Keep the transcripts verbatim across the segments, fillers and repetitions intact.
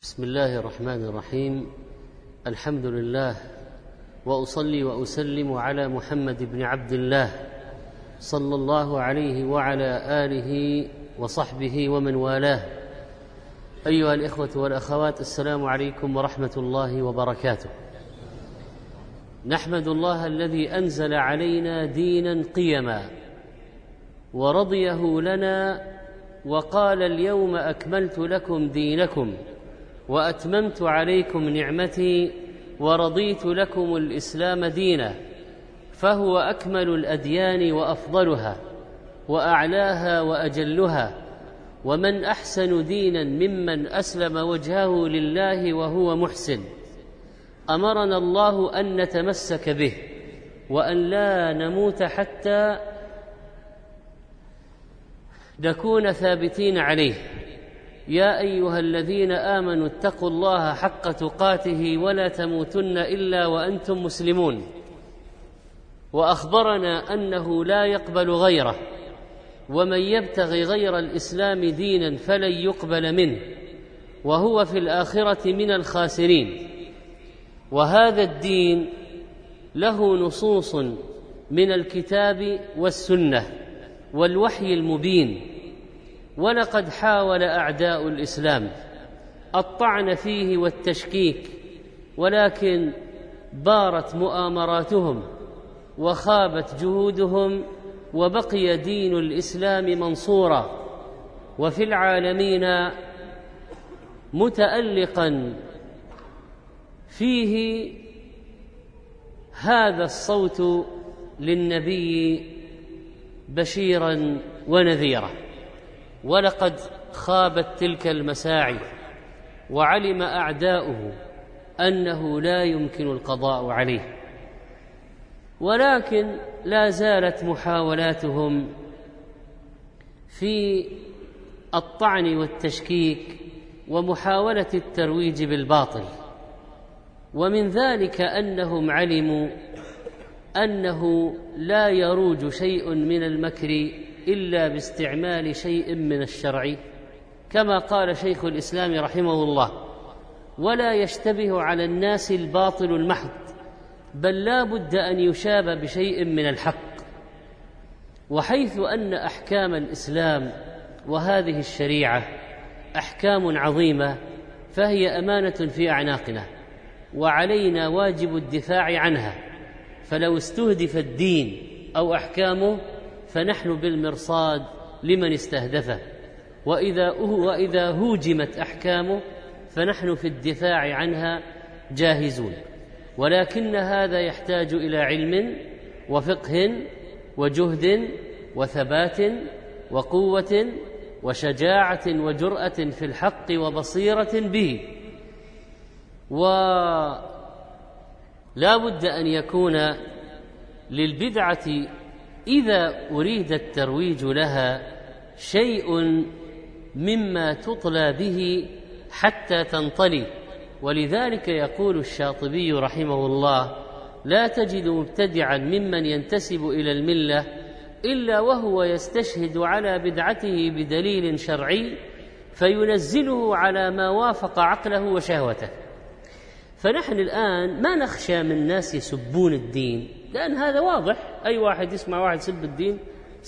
بسم الله الرحمن الرحيم. الحمد لله، وأصلي وأسلم على محمد بن عبد الله صلى الله عليه وعلى آله وصحبه ومن والاه. أيها الإخوة والأخوات، السلام عليكم ورحمة الله وبركاته. نحمد الله الذي أنزل علينا دينا قيما ورضيه لنا، وقال: اليوم أكملت لكم دينكم وأتممت عليكم نعمتي ورضيت لكم الإسلام دينا، فهو أكمل الأديان وأفضلها وأعلاها وأجلها، ومن أحسن دينا ممن أسلم وجهه لله وهو محسن. أمرنا الله أن نتمسك به وأن لا نموت حتى نكون ثابتين عليه. يا أيها الذين آمنوا اتقوا الله حق تقاته ولا تموتن إلا وأنتم مسلمون. وأخبرنا أنه لا يقبل غيره، ومن يبتغي غير الإسلام دينا فلن يقبل منه وهو في الآخرة من الخاسرين. وهذا الدين له نصوص من الكتاب والسنة والوحي المبين، ولقد حاول أعداء الإسلام الطعن فيه والتشكيك، ولكن بارت مؤامراتهم وخابت جهودهم، وبقي دين الإسلام منصورا وفي العالمين متألقا فيه هذا الصوت للنبي بشيرا ونذيرا. ولقد خابت تلك المساعي، وعلم أعداؤه أنه لا يمكن القضاء عليه، ولكن لا زالت محاولاتهم في الطعن والتشكيك ومحاولة الترويج بالباطل. ومن ذلك أنهم علموا أنه لا يروج شيء من المكر إلا باستعمال شيء من الشرع، كما قال شيخ الإسلام رحمه الله: ولا يشتبه على الناس الباطل المحض، بل لا بد أن يشاب بشيء من الحق. وحيث أن أحكام الإسلام وهذه الشريعة أحكام عظيمة، فهي أمانة في أعناقنا، وعلينا واجب الدفاع عنها. فلو استهدف الدين أو أحكامه فنحن بالمرصاد لمن استهدفه، وإذا وإذا هوجمت أحكامه فنحن في الدفاع عنها جاهزون. ولكن هذا يحتاج إلى علم وفقه وجهد وثبات وقوة وشجاعة وجرأة في الحق وبصيرة به. ولا بد أن يكون للبدعة إذا أريد الترويج لها شيء مما تطلى به حتى تنطلي. ولذلك يقول الشاطبي رحمه الله: لا تجد مبتدعا ممن ينتسب إلى الملة إلا وهو يستشهد على بدعته بدليل شرعي فينزله على ما وافق عقله وشهوته. فنحن الآن ما نخشى من ناس يسبون الدين، لأن هذا واضح، أي واحد يسمع واحد يسب الدين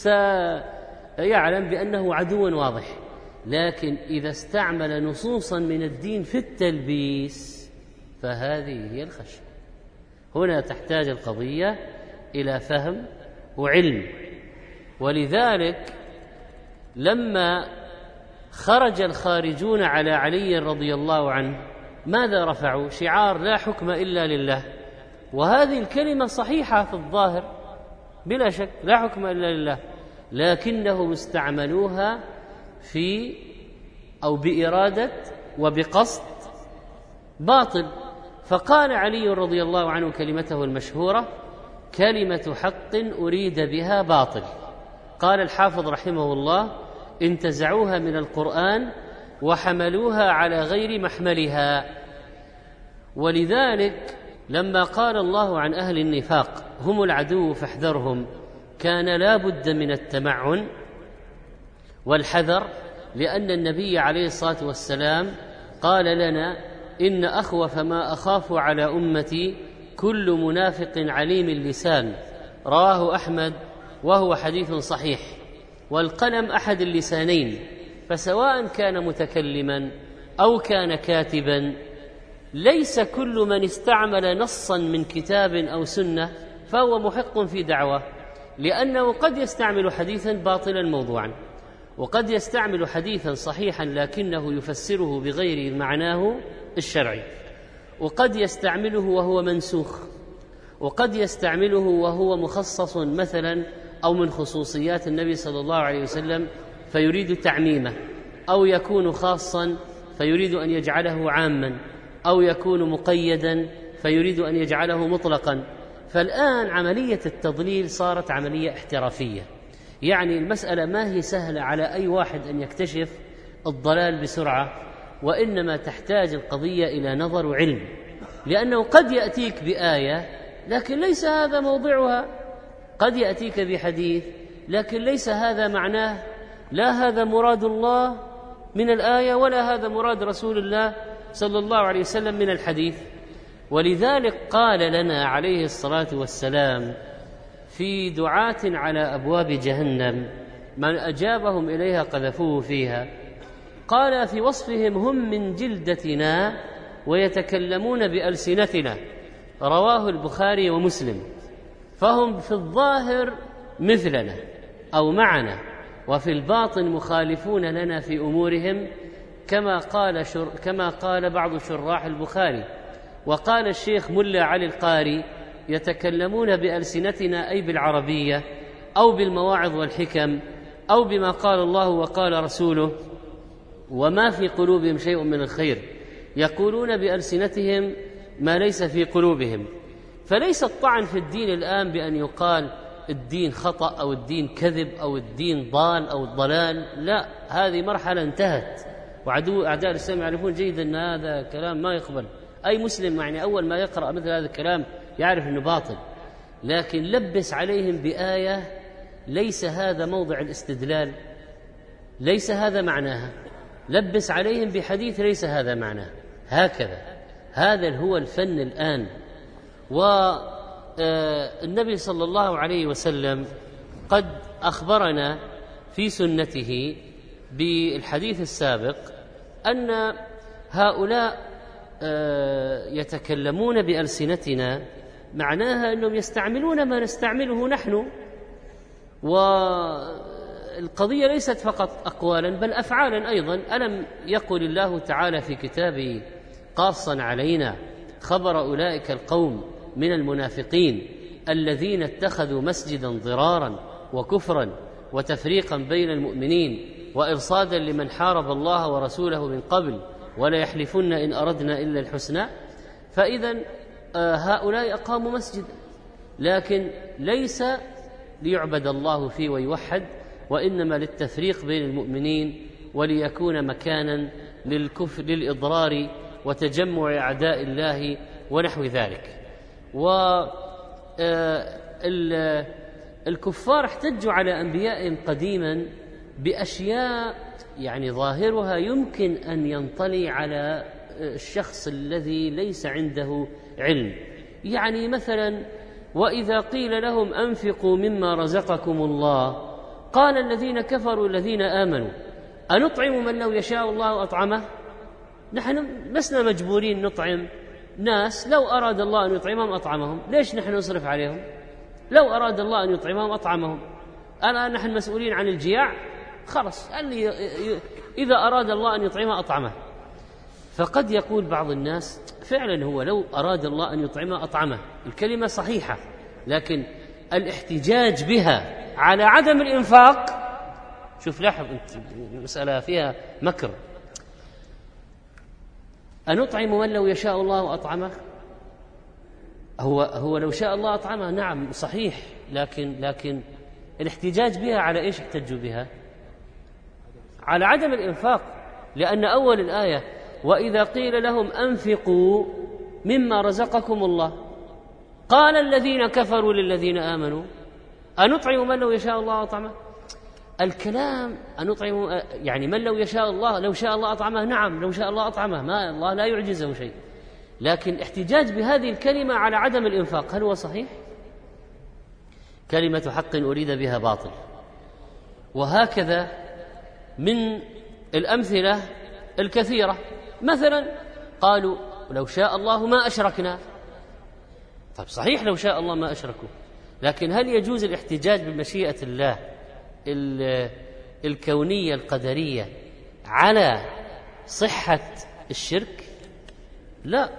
سيعلم بأنه عدو واضح. لكن إذا استعمل نصوصا من الدين في التلبيس فهذه هي الخشية. هنا تحتاج القضية إلى فهم وعلم. ولذلك لما خرج الخارجون على علي رضي الله عنه ماذا رفعوا؟ شعار لا حكم إلا لله. وهذه الكلمة صحيحة في الظاهر بلا شك، لا حكم إلا لله، لكنهم استعملوها في أو بإرادة وبقصد باطل. فقال علي رضي الله عنه كلمته المشهورة: كلمة حق أريد بها باطل. قال الحافظ رحمه الله: انتزعوها من القرآن وحملوها على غير محملها. ولذلك لما قال الله عن أهل النفاق هم العدو فاحذرهم، كان لا بد من التمعن والحذر، لأن النبي عليه الصلاة والسلام قال لنا: إن أخوف ما أخاف على أمتي كل منافق عليم اللسان، رواه أحمد وهو حديث صحيح. والقلم أحد اللسانين، فسواء كان متكلما أو كان كاتبا، ليس كل من استعمل نصا من كتاب أو سنة فهو محق في دعوة، لأنه قد يستعمل حديثا باطلا موضوعا، وقد يستعمل حديثا صحيحا لكنه يفسره بغير معناه الشرعي، وقد يستعمله وهو منسوخ، وقد يستعمله وهو مخصص مثلا أو من خصوصيات النبي صلى الله عليه وسلم فيريد تعميمه، أو يكون خاصا فيريد أن يجعله عاما، أو يكون مقيدا فيريد أن يجعله مطلقا. فالآن عملية التضليل صارت عملية احترافية، يعني المسألة ما هي سهلة على أي واحد أن يكتشف الضلال بسرعة، وإنما تحتاج القضية إلى نظر وعلم، لأنه قد يأتيك بآية لكن ليس هذا موضعها، قد يأتيك بحديث لكن ليس هذا معناه، لا هذا مراد الله من الآية ولا هذا مراد رسول الله صلى الله عليه وسلم من الحديث. ولذلك قال لنا عليه الصلاة والسلام في دعاة على أبواب جهنم من أجابهم إليها قذفوه فيها، قال في وصفهم: هم من جلدتنا ويتكلمون بألسنتنا، رواه البخاري ومسلم. فهم في الظاهر مثلنا أو معنا، وفي الباطن مخالفون لنا في أمورهم، كما قال, شر... كما قال بعض شراح البخاري. وقال الشيخ ملا علي القاري: يتكلمون بألسنتنا أي بالعربية أو بالمواعظ والحكم أو بما قال الله وقال رسوله، وما في قلوبهم شيء من الخير، يقولون بألسنتهم ما ليس في قلوبهم. فليس الطعن في الدين الآن بأن يقال الدين خطأ أو الدين كذب أو الدين ضال أو الضلال، لا، هذه مرحلة انتهت، وعدو أعداء الإسلام يعرفون جيدا أن هذا كلام ما يقبل. أي مسلم يعني أول ما يقرأ مثل هذا الكلام يعرف أنه باطل، لكن لبس عليهم بآية ليس هذا موضع الاستدلال، ليس هذا معناها، لبس عليهم بحديث ليس هذا معناه، هكذا. هذا هو الفن الآن. والنبي صلى الله عليه وسلم قد أخبرنا في سنته بالحديث السابق أن هؤلاء يتكلمون بألسنتنا، معناها أنهم يستعملون ما نستعمله نحن، والقضية ليست فقط أقوالا بل أفعالا أيضا. ألم يقل الله تعالى في كتابه قاصا علينا خبر أولئك القوم من المنافقين الذين اتخذوا مسجدا ضرارا وكفرا وتفريقا بين المؤمنين وإرصادا لمن حارب الله ورسوله من قبل ولا يحلفن إن أردنا إلا الحسنى. فإذا هؤلاء أقاموا مسجد، لكن ليس ليعبد الله فيه ويوحد، وإنما للتفريق بين المؤمنين وليكون مكانا للكفر للإضرار وتجمع أعداء الله ونحو ذلك. والكفار احتجوا على أنبيائهم قديما بأشياء يعني ظاهرها يمكن أن ينطلي على الشخص الذي ليس عنده علم. يعني مثلا: وإذا قيل لهم أنفقوا مما رزقكم الله قال الذين كفروا الذين آمنوا أنطعم من لو يشاء الله أطعمه. نحن لسنا مجبورين نطعم ناس، لو أراد الله أن يطعمهم أطعمهم، ليش نحن نصرف عليهم؟ لو أراد الله أن يطعمهم أطعمهم. الآن نحن مسؤولين عن الجياع، خلص اللي إذا أراد الله أن يطعمه أطعمه. فقد يقول بعض الناس فعلا هو لو أراد الله أن يطعمه أطعمه، الكلمة صحيحة، لكن الاحتجاج بها على عدم الإنفاق، شوف لاحظ المسألة فيها مكر. أنطعم من لو يشاء الله أطعمه؟ هو هو لو شاء الله أطعمه، نعم صحيح، لكن لكن الاحتجاج بها على إيش احتجوا بها؟ على عدم الإنفاق، لأن أول الآية: وإذا قيل لهم أنفقوا مما رزقكم الله قال الذين كفروا للذين آمنوا أنطعم من لو يشاء الله أطعمه. الكلام أن أطعم يعني من لو يشاء الله لو شاء الله أطعمه، نعم لو شاء الله أطعمه، ما الله لا يعجزه شيء، لكن احتجاج بهذه الكلمة على عدم الإنفاق هل هو صحيح؟ كلمة حق أريد بها باطل. وهكذا من الأمثلة الكثيرة، مثلا قالوا لو شاء الله ما أشركنا. طيب صحيح لو شاء الله ما أشركوا، لكن هل يجوز الاحتجاج بمشيئة الله الكونية القدرية على صحة الشرك؟ لا.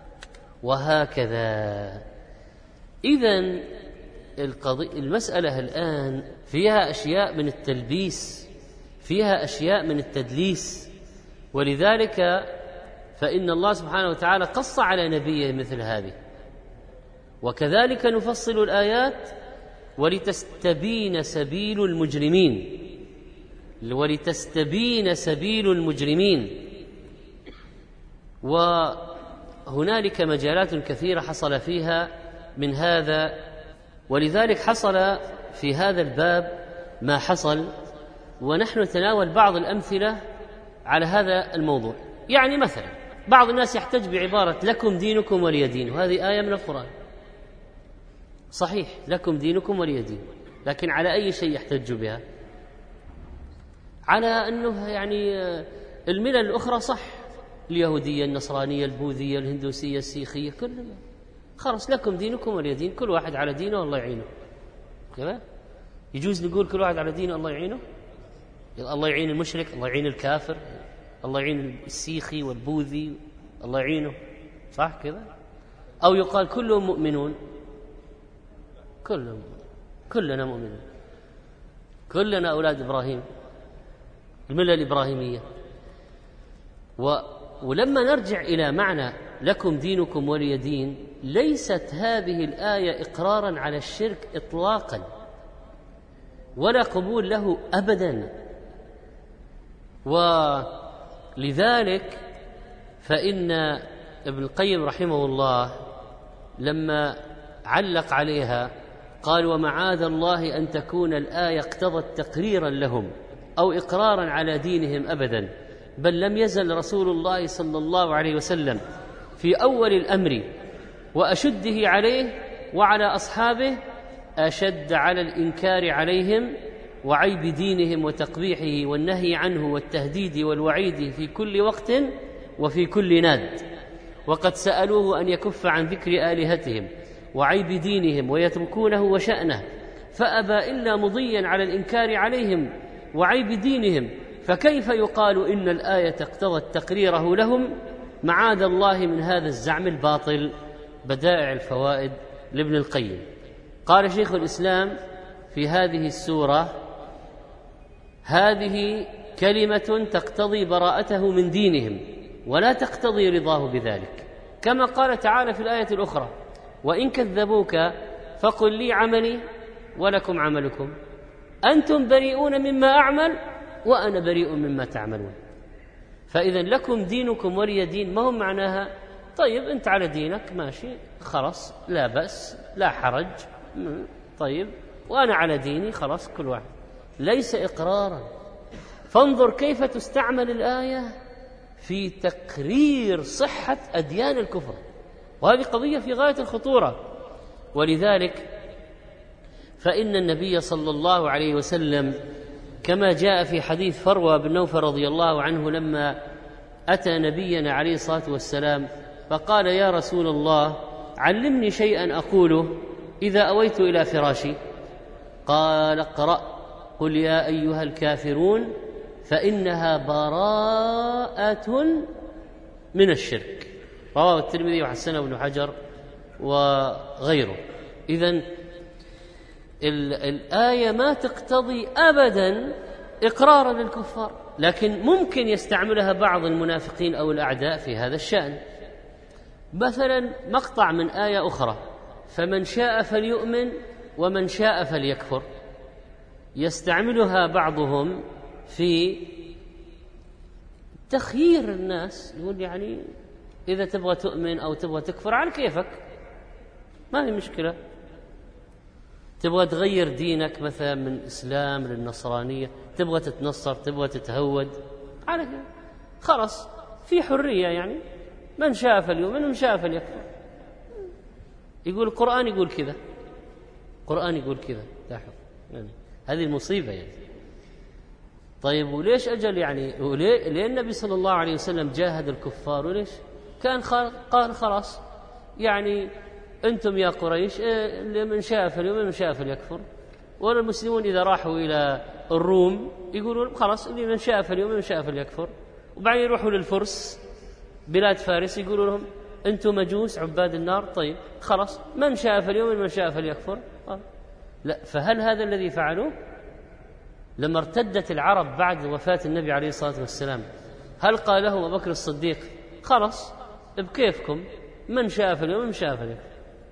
وهكذا. إذن المسألة الآن فيها أشياء من التلبيس، فيها أشياء من التدليس، ولذلك فإن الله سبحانه وتعالى قص على نبيه مثل هذه. وكذلك نفصل الآيات ولتستبين سبيل المجرمين، ولتستبين سبيل المجرمين. وهنالك مجالات كثيرة حصل فيها من هذا، ولذلك حصل في هذا الباب ما حصل، ونحن نتناول بعض الأمثلة على هذا الموضوع. يعني مثلا بعض الناس يحتج بعبارة لكم دينكم ولي دين، وهذه آية من القرآن، صحيح لكم دينكم ولي دين، لكن على أي شيء يحتج بها؟ على أنه يعني الملل الأخرى صح، اليهودية النصرانية البوذية الهندوسية السيخية كلها خلاص لكم دينكم ولي دين، كل واحد على دينه والله يعينه. كمان يجوز نقول كل واحد على دينه الله يعينه؟ الله يعين المشرك، الله يعين الكافر، الله يعين السيخي والبوذي، الله يعينه، صح كذا؟ أو يقال كلهم مؤمنون، كلهم كلنا مؤمنون، كلنا أولاد إبراهيم، الملة الإبراهيمية. و ولما نرجع إلى معنى لكم دينكم ولي دين، ليست هذه الآية إقرارا على الشرك إطلاقا ولا قبول له أبدا. ولذلك فإن ابن القيم رحمه الله لما علق عليها قال ومعاذ الله أن تكون الآية اقتضت تقريرا لهم أو إقرارا على دينهم أبدا، بل لم يزل رسول الله صلى الله عليه وسلم في أول الأمر وأشده عليه وعلى أصحابه أشد على الإنكار عليهم وعيب دينهم وتقبيحه والنهي عنه والتهديد والوعيد في كل وقت وفي كل ناد. وقد سألوه أن يكف عن ذكر آلهتهم وعيب دينهم ويتركونه وشأنه، فأبى إلا مضيا على الإنكار عليهم وعيب دينهم، فكيف يقال إن الآية اقتضت تقريره لهم؟ معاذ الله من هذا الزعم الباطل. بدائع الفوائد لابن القيم. قال شيخ الإسلام في هذه السورة هذه كلمة تقتضي براءته من دينهم ولا تقتضي رضاه بذلك، كما قال تعالى في الآية الأخرى وإن كذبوك فقل لي عملي ولكم عملكم أنتم بريئون مما أعمل وأنا بريء مما تعملون. فإذا لكم دينكم ولي دين ما هو معناها طيب أنت على دينك ماشي خلاص لا بأس لا حرج، طيب وأنا على ديني خلاص كل واحد، ليس إقرارا. فانظر كيف تستعمل الآية في تقرير صحة أديان الكفر، وهذه قضية في غاية الخطورة. ولذلك فإن النبي صلى الله عليه وسلم كما جاء في حديث فروة بن نوفل رضي الله عنه لما أتى نبينا عليه الصلاة والسلام فقال يا رسول الله علمني شيئا أقوله إذا أويت إلى فراشي، قال اقرأ قل يا أيها الكافرون فإنها براءة من الشرك، رواه الترمذي وحسنه ابن حجر وغيره. إذن الآية ما تقتضي أبدا إقرارا للكفار، لكن ممكن يستعملها بعض المنافقين أو الأعداء في هذا الشأن. مثلا مقطع من آية أخرى فمن شاء فليؤمن ومن شاء فليكفر، يستعملها بعضهم في تخيير الناس، يقول يعني إذا تبغى تؤمن أو تبغى تكفر على كيفك ما هي مشكلة، تبغى تغير دينك مثلا من الإسلام للنصرانية، تبغى تتنصر، تبغى تتهود، على كده خلاص في حرية، يعني من شاء فليؤمن ومن شاء فليكفر. يقول القرآن يقول كذا، القرآن يقول كذا، لاحظ يعني هذه المصيبة يعني. طيب وليش أجل يعني وليه ليه النبي صلى الله عليه وسلم جاهد الكفار؟ وليش كان قال خلاص يعني أنتم يا قريش من شاء فليؤمن من شاء فليكفر، والمسلمون إذا راحوا إلى الروم يقولون خلاص اللي من شاء فليؤمن من شاء فليكفر، وبعدين يروحوا للفرس بلاد فارس يقولوا لهم أنتم مجوس عباد النار، طيب خلاص من شاء فليؤمن من شاء فليكفر. آه. لا، فهل هذا الذي فعلوه لما ارتدت العرب بعد وفاة النبي عليه الصلاة والسلام؟ هل قال لهم أبو بكر الصديق خلاص بكيفكم من شاء فليؤمن من شاء فليكفر؟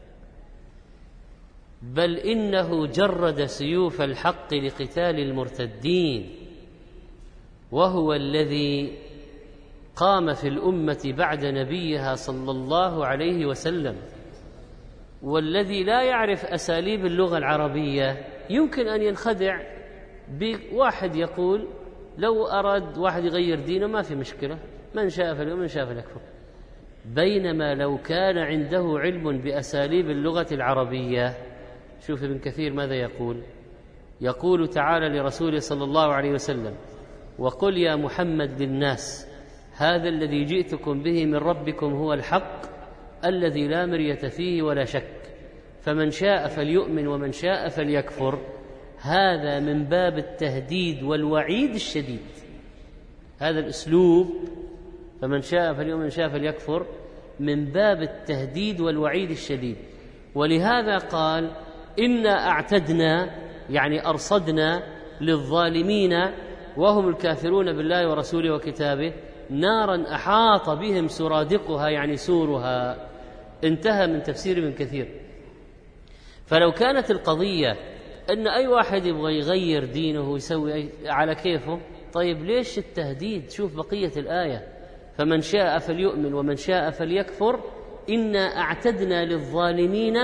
بل إنه جرد سيوف الحق لقتال المرتدين، وهو الذي قام في الأمة بعد نبيها صلى الله عليه وسلم. والذي لا يعرف أساليب اللغة العربية يمكن أن ينخدع بواحد يقول لو أراد واحد يغير دينه ما في مشكلة، من شاء فليؤمن من شاء فليكفر. بينما لو كان عنده علم بأساليب اللغة العربية، شوف ابن كثير ماذا يقول، يقول تعالى لرسوله صلى الله عليه وسلم: وقل يا محمد للناس هذا الذي جئتكم به من ربكم هو الحق الذي لا مرية فيه ولا شك، فمن شاء فليؤمن ومن شاء فليكفر. هذا من باب التهديد والوعيد الشديد، هذا الأسلوب فمن شاء فليؤمن ومن شاء فليكفر من باب التهديد والوعيد الشديد. ولهذا قال: إنا أعتدنا يعني أرصدنا للظالمين وهم الكافرون بالله ورسوله وكتابه نارا أحاط بهم سرادقها يعني سورها. انتهى من تفسير ابن كثير. فلو كانت القضية أن أي واحد يبغى يغير دينه ويسوي على كيفه، طيب ليش التهديد؟ شوف بقية الآية: فمن شاء فليؤمن ومن شاء فليكفر إنا أعتدنا للظالمين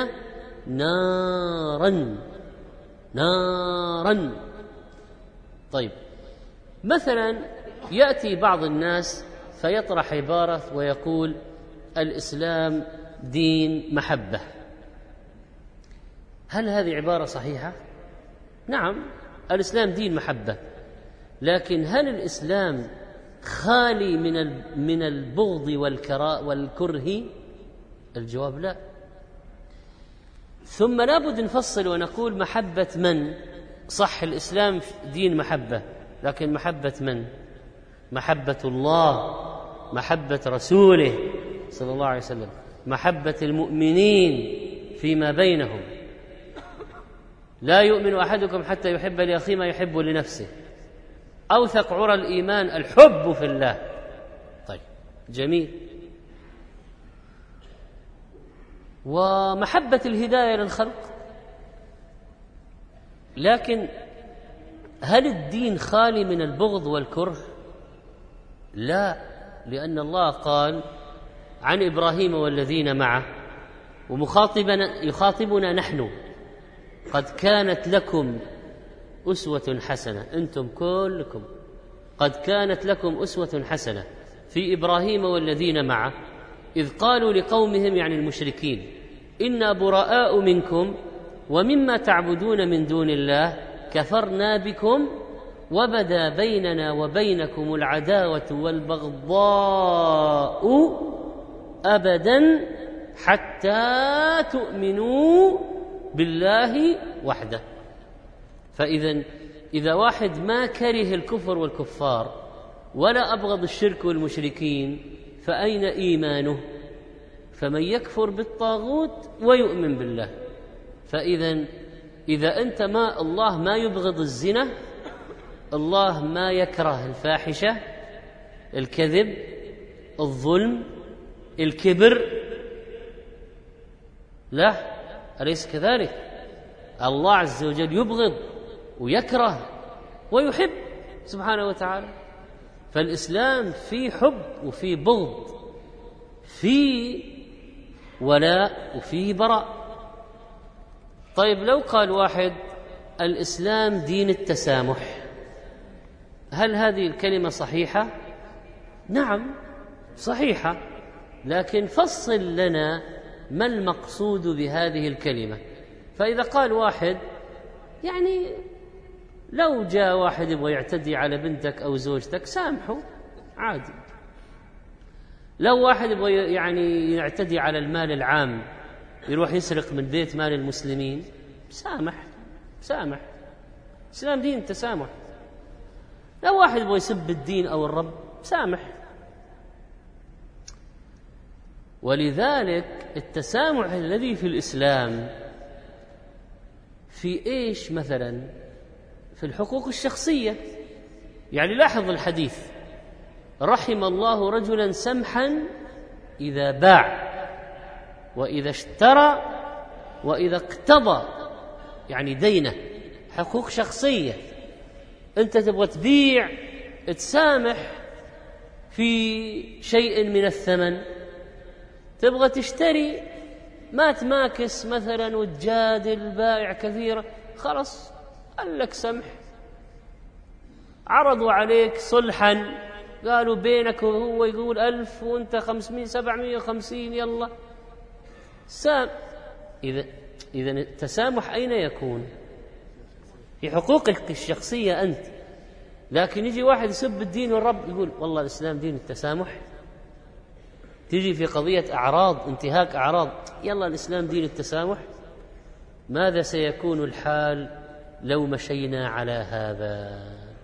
نارا نارا. طيب مثلا يأتي بعض الناس فيطرح عبارة ويقول الإسلام دين محبة. هل هذه عبارة صحيحة؟ نعم، الإسلام دين محبة، لكن هل الإسلام خالي من من البغض والكراء والكره؟ الجواب لا. ثم لابد نفصل ونقول محبة من؟ صح الإسلام دين محبة، لكن محبة من؟ محبة الله، محبة رسوله صلى الله عليه وسلم، محبة المؤمنين فيما بينهم. لا يؤمن أحدكم حتى يحب لأخيه ما يحب لنفسه. أوثق عرى الإيمان الحب في الله. طيب جميل. ومحبة الهداية للخلق، لكن هل الدين خالي من البغض والكره؟ لا، لأن الله قال عن إبراهيم والذين معه ومخاطبنا يخاطبنا نحن: قد كانت لكم أسوة حسنة، أنتم كلكم قد كانت لكم أسوة حسنة في إبراهيم والذين معه إذ قالوا لقومهم يعني المشركين: إنا براء منكم ومما تعبدون من دون الله كفرنا بكم وبدا بيننا وبينكم العداوة والبغضاء أبدا حتى تؤمنوا بالله وحده. فإذا إذا واحد ما كره الكفر والكفار ولا أبغض الشرك والمشركين فأين إيمانه؟ فمن يكفر بالطاغوت ويؤمن بالله. فإذا إذا أنت ما الله ما يبغض الزنا، الله ما يكره الفاحشة، الكذب، الظلم، الكبر، لا، أليس كذلك؟ الله عز وجل يبغض ويكره ويحب سبحانه وتعالى. فالإسلام فيه حب وفيه بغض، فيه ولاء وفيه براء. طيب لو قال واحد الإسلام دين التسامح، هل هذه الكلمة صحيحة؟ نعم صحيحة، لكن فصل لنا ما المقصود بهذه الكلمة. فإذا قال واحد يعني لو جاء واحد يبغى يعتدي على بنتك أو زوجتك سامحه عادي، لو واحد يبغى يعني يعتدي على المال العام يروح يسرق من بيت مال المسلمين سامح سامح الإسلام دين التسامح. لو واحد يبغى يسب الدين أو الرب سامح. ولذلك التسامح الذي في الإسلام في إيش؟ مثلا في الحقوق الشخصية. يعني لاحظ الحديث: رحم الله رجلا سمحا إذا باع وإذا اشترى وإذا اقتضى، يعني دينه، حقوق شخصية. أنت تبغى تبيع تسامح في شيء من الثمن، تبغى تشتري ما تماكس مثلا وتجادل بائع كثيرا، خلاص قال لك سمح. عرضوا عليك صلحا، قالوا بينك وهو يقول ألف وانت خمسمائة سبعمائة وخمسين، يلا سام. إذا إذا التسامح أين يكون؟ في حقوقك الشخصية أنت. لكن يجي واحد يسب الدين والرب يقول والله الإسلام دين التسامح. تيجي في قضية أعراض، انتهاك أعراض، يلا الإسلام دين التسامح. ماذا سيكون الحال لو مشينا على هذا؟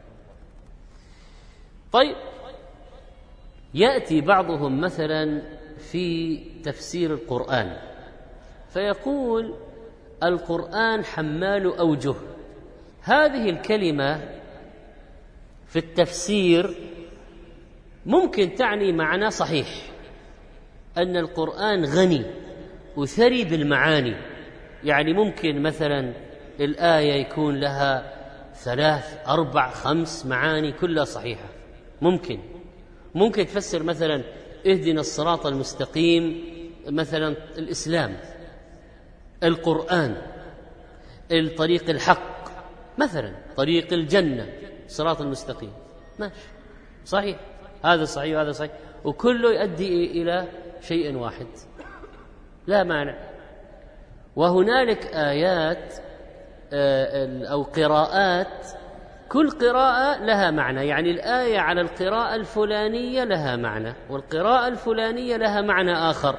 طيب يأتي بعضهم مثلا في تفسير القرآن فيقول القرآن حمال أوجه. هذه الكلمة في التفسير ممكن تعني معنى صحيح، أن القرآن غني وثري بالمعاني. يعني ممكن مثلا الآية يكون لها ثلاث أربع خمس معاني كلها صحيحة. ممكن ممكن تفسر مثلا اهدنا الصراط المستقيم مثلا الإسلام، القرآن الطريق الحق مثلا طريق الجنة صراط المستقيم، ماشي صحيح، هذا صحيح وهذا صحيح، وكله يؤدي إلى شيء واحد لا مانع. وهنالك آيات أو قراءات كل قراءة لها معنى، يعني الآية على القراءة الفلانية لها معنى والقراءة الفلانية لها معنى آخر،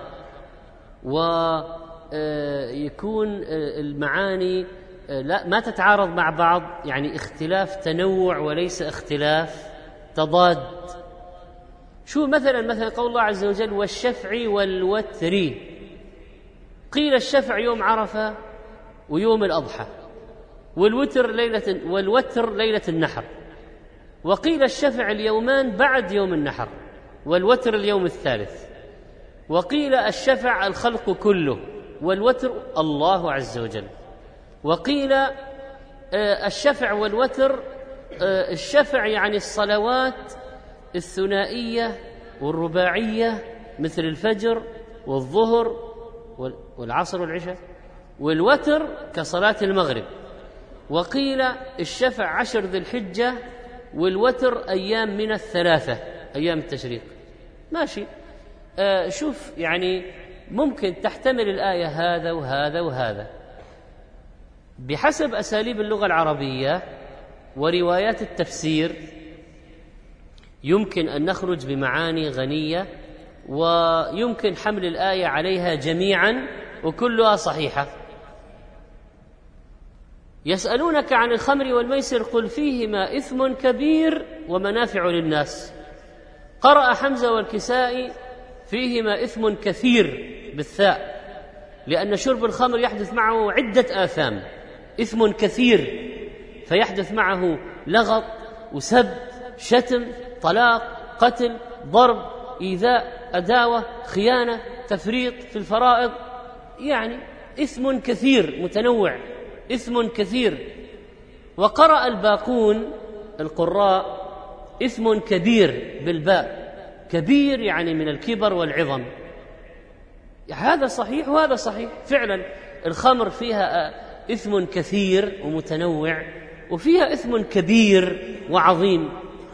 ويكون المعاني لا ما تتعارض مع بعض، يعني اختلاف تنوع وليس اختلاف تضاد. شو مثلا مثلا قول الله عز وجل والشفع والوتر، قيل الشفع يوم عرفة ويوم الأضحى، والوتر ليلة والوتر ليلة النحر، وقيل الشفع اليومان بعد يوم النحر والوتر اليوم الثالث، وقيل الشفع الخلق كله والوتر الله عز وجل، وقيل الشفع والوتر الشفع يعني الصلوات الثنائية والرباعية مثل الفجر والظهر والعصر والعشاء، والوتر كصلاة المغرب، وقيل الشفع عشر ذي الحجة والوتر أيام من الثلاثة أيام التشريق. ماشي. آه شوف يعني ممكن تحتمل الآية هذا وهذا وهذا بحسب أساليب اللغة العربية وروايات التفسير. يمكن أن نخرج بمعاني غنية، ويمكن حمل الآية عليها جميعا وكلها صحيحة. يسألونك عن الخمر والميسر قل فيهما إثم كبير ومنافع للناس. قرأ حمزة والكسائي فيهما إثم كثير بالثاء، لأن شرب الخمر يحدث معه عدة آثام، إثم كثير فيحدث معه لغط وسب شتم طلاق قتل ضرب إيذاء أداوة خيانة تفريط في الفرائض، يعني إثم كثير متنوع، إثم كثير. وقرأ الباقون القراء إثم كبير بالباء، كبير يعني من الكبر والعظم. هذا صحيح وهذا صحيح فعلا. الخمر فيها إثم كثير ومتنوع، وفيها إثم كبير وعظيم،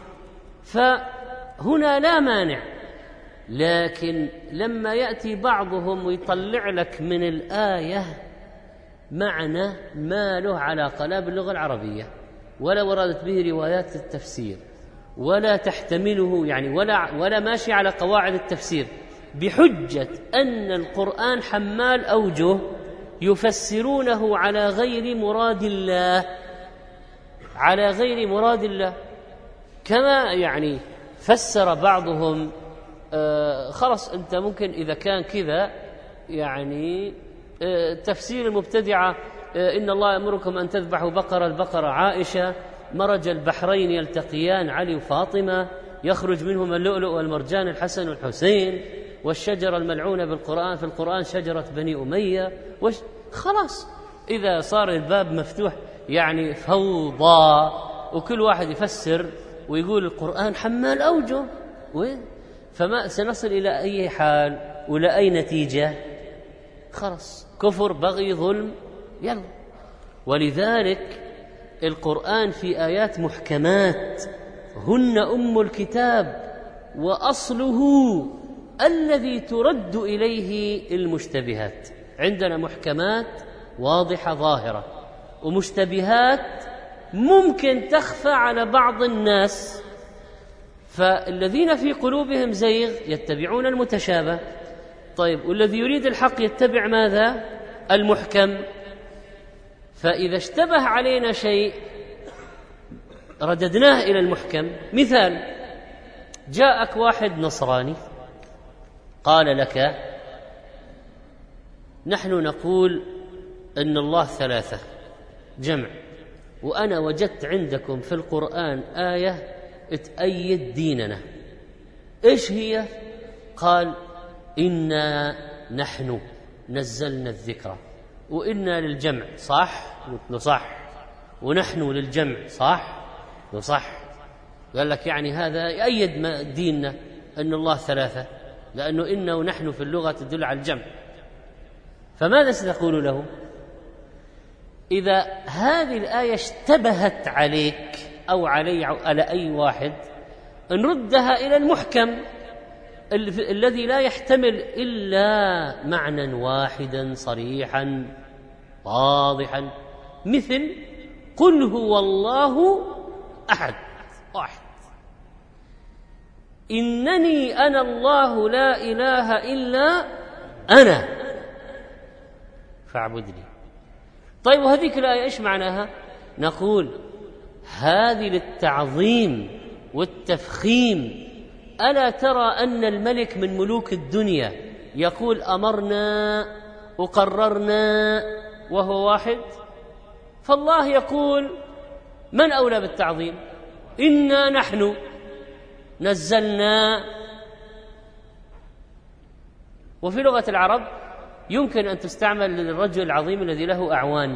فهنا لا مانع. لكن لما يأتي بعضهم ويطلع لك من الآية معنى ما له علاقة لا باللغة العربية ولا وردت به روايات التفسير ولا تحتمله، يعني ولا ولا ماشي على قواعد التفسير، بحجة أن القرآن حمال أوجه، يفسرونه على غير مراد الله، على غير مراد الله. كما يعني فسر بعضهم آه خلص أنت ممكن إذا كان كذا، يعني آه تفسير المبتدعة آه إن الله يأمركم أن تذبحوا بقرة، البقرة عائشة، مرج البحرين يلتقيان علي وفاطمة، يخرج منهما اللؤلؤ والمرجان الحسن والحسين، والشجرة الملعونة بالقرآن في القرآن شجرة بني أمية، وش خلاص إذا صار الباب مفتوح يعني فوضى، وكل واحد يفسر ويقول القرآن حمال أوجه، فما سنصل إلى أي حال ولا أي نتيجة؟ خلاص كفر، بغي، ظلم، يلا. ولذلك القرآن في آيات محكمات هن أم الكتاب وأصله الذي ترد إليه المشتبهات. عندنا محكمات واضحة ظاهرة، ومشتبهات ممكن تخفى على بعض الناس، فالذين في قلوبهم زيغ يتبعون المتشابه. طيب والذي يريد الحق يتبع ماذا؟ المحكم. فإذا اشتبه علينا شيء رددناه إلى المحكم. مثال، جاءك واحد نصراني قال لك نحن نقول إن الله ثلاثة جمع، وأنا وجدت عندكم في القرآن آية تأيد ديننا. إيش هي؟ قال إنا نحن نزلنا الذكر وإنا للجمع. صح؟ قلت له صح. ونحن للجمع. صح؟ قلت له صح. قال لك يعني هذا يأيد ما ديننا أن الله ثلاثة، لأنه إنا ونحن في اللغة تدل على الجمع. فماذا ستقول له؟ إذا هذه الآية اشتبهت عليك أو علي على أي واحد، نردها إلى المحكم الذي لا يحتمل إلا معنى واحدا صريحا واضحا، مثل قل هو الله أحد، واحد، إنني أنا الله لا إله إلا أنا فاعبدني. طيب وهذيك الآية إيش معناها؟ نقول هذه للتعظيم والتفخيم. ألا ترى أن الملك من ملوك الدنيا يقول أمرنا وقررنا وهو واحد؟ فالله يقول من أولى بالتعظيم؟ إنا نحن نزلنا. وفي لغة العرب يمكن أن تستعمل للرجل العظيم الذي له أعوان،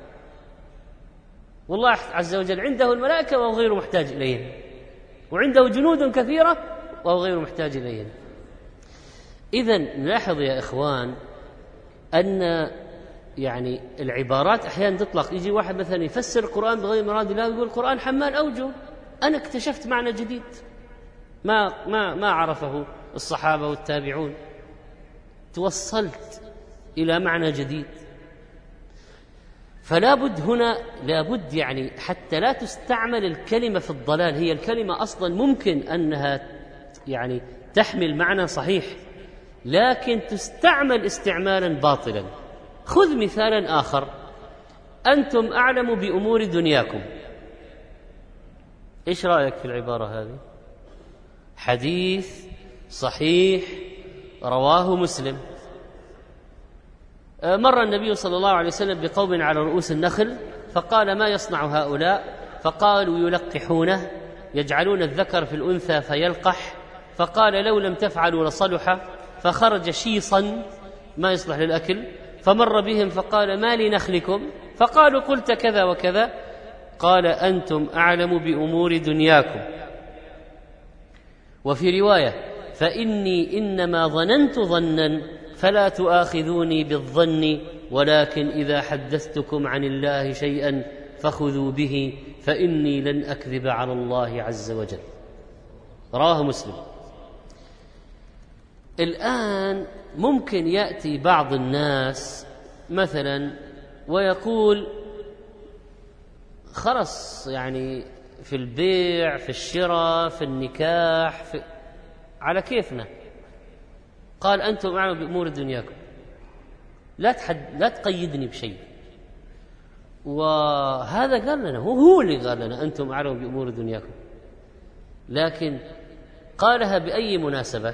والله عز وجل عنده الملائكة وهو غير محتاج إليهم، وعنده جنود كثيرة وهو غير محتاج إليهم. إذن نلاحظ يا إخوان أن يعني العبارات أحيانا تطلق. يجي واحد مثلا يفسر القرآن بغير مراد الله ويقول القرآن حمال أوجه، أنا اكتشفت معنى جديد ما ما ما عرفه الصحابة والتابعون، توصلت إلى معنى جديد. فلا بد هنا، لا بد يعني حتى لا تستعمل الكلمة في الضلال. هي الكلمة أصلا ممكن أنها يعني تحمل معنى صحيح، لكن تستعمل استعمالا باطلا. خذ مثالا آخر، أنتم أعلم بأمور دنياكم. إيش رأيك في العبارة هذه؟ حديث صحيح رواه مسلم. مر النبي صلى الله عليه وسلم بقوم على رؤوس النخل فقال ما يصنع هؤلاء؟ فقالوا يلقحونه، يجعلون الذكر في الأنثى فيلقح. فقال لو لم تفعلوا لصلح، فخرج شيصا ما يصلح للأكل. فمر بهم فقال ما لنخلكم؟ فقالوا قلت كذا وكذا. قال أنتم أعلم بأمور دنياكم. وفي رواية فإني إنما ظننت ظنا فلا تؤاخذوني بالظن ولكن إذا حدثتكم عن الله شيئا فخذوا به فإني لن أكذب على الله عز وجل. رواه مسلم. الآن ممكن يأتي بعض الناس مثلا ويقول خلص يعني في البيع في الشراء في النكاح في على كيفنا، قال أنتم أعلم بأمور دنياكم، لا تحد لا تقيدني بشيء. وهذا قال لنا، هو هو اللي قال لنا أنتم أعلم بأمور دنياكم، لكن قالها بأي مناسبة؟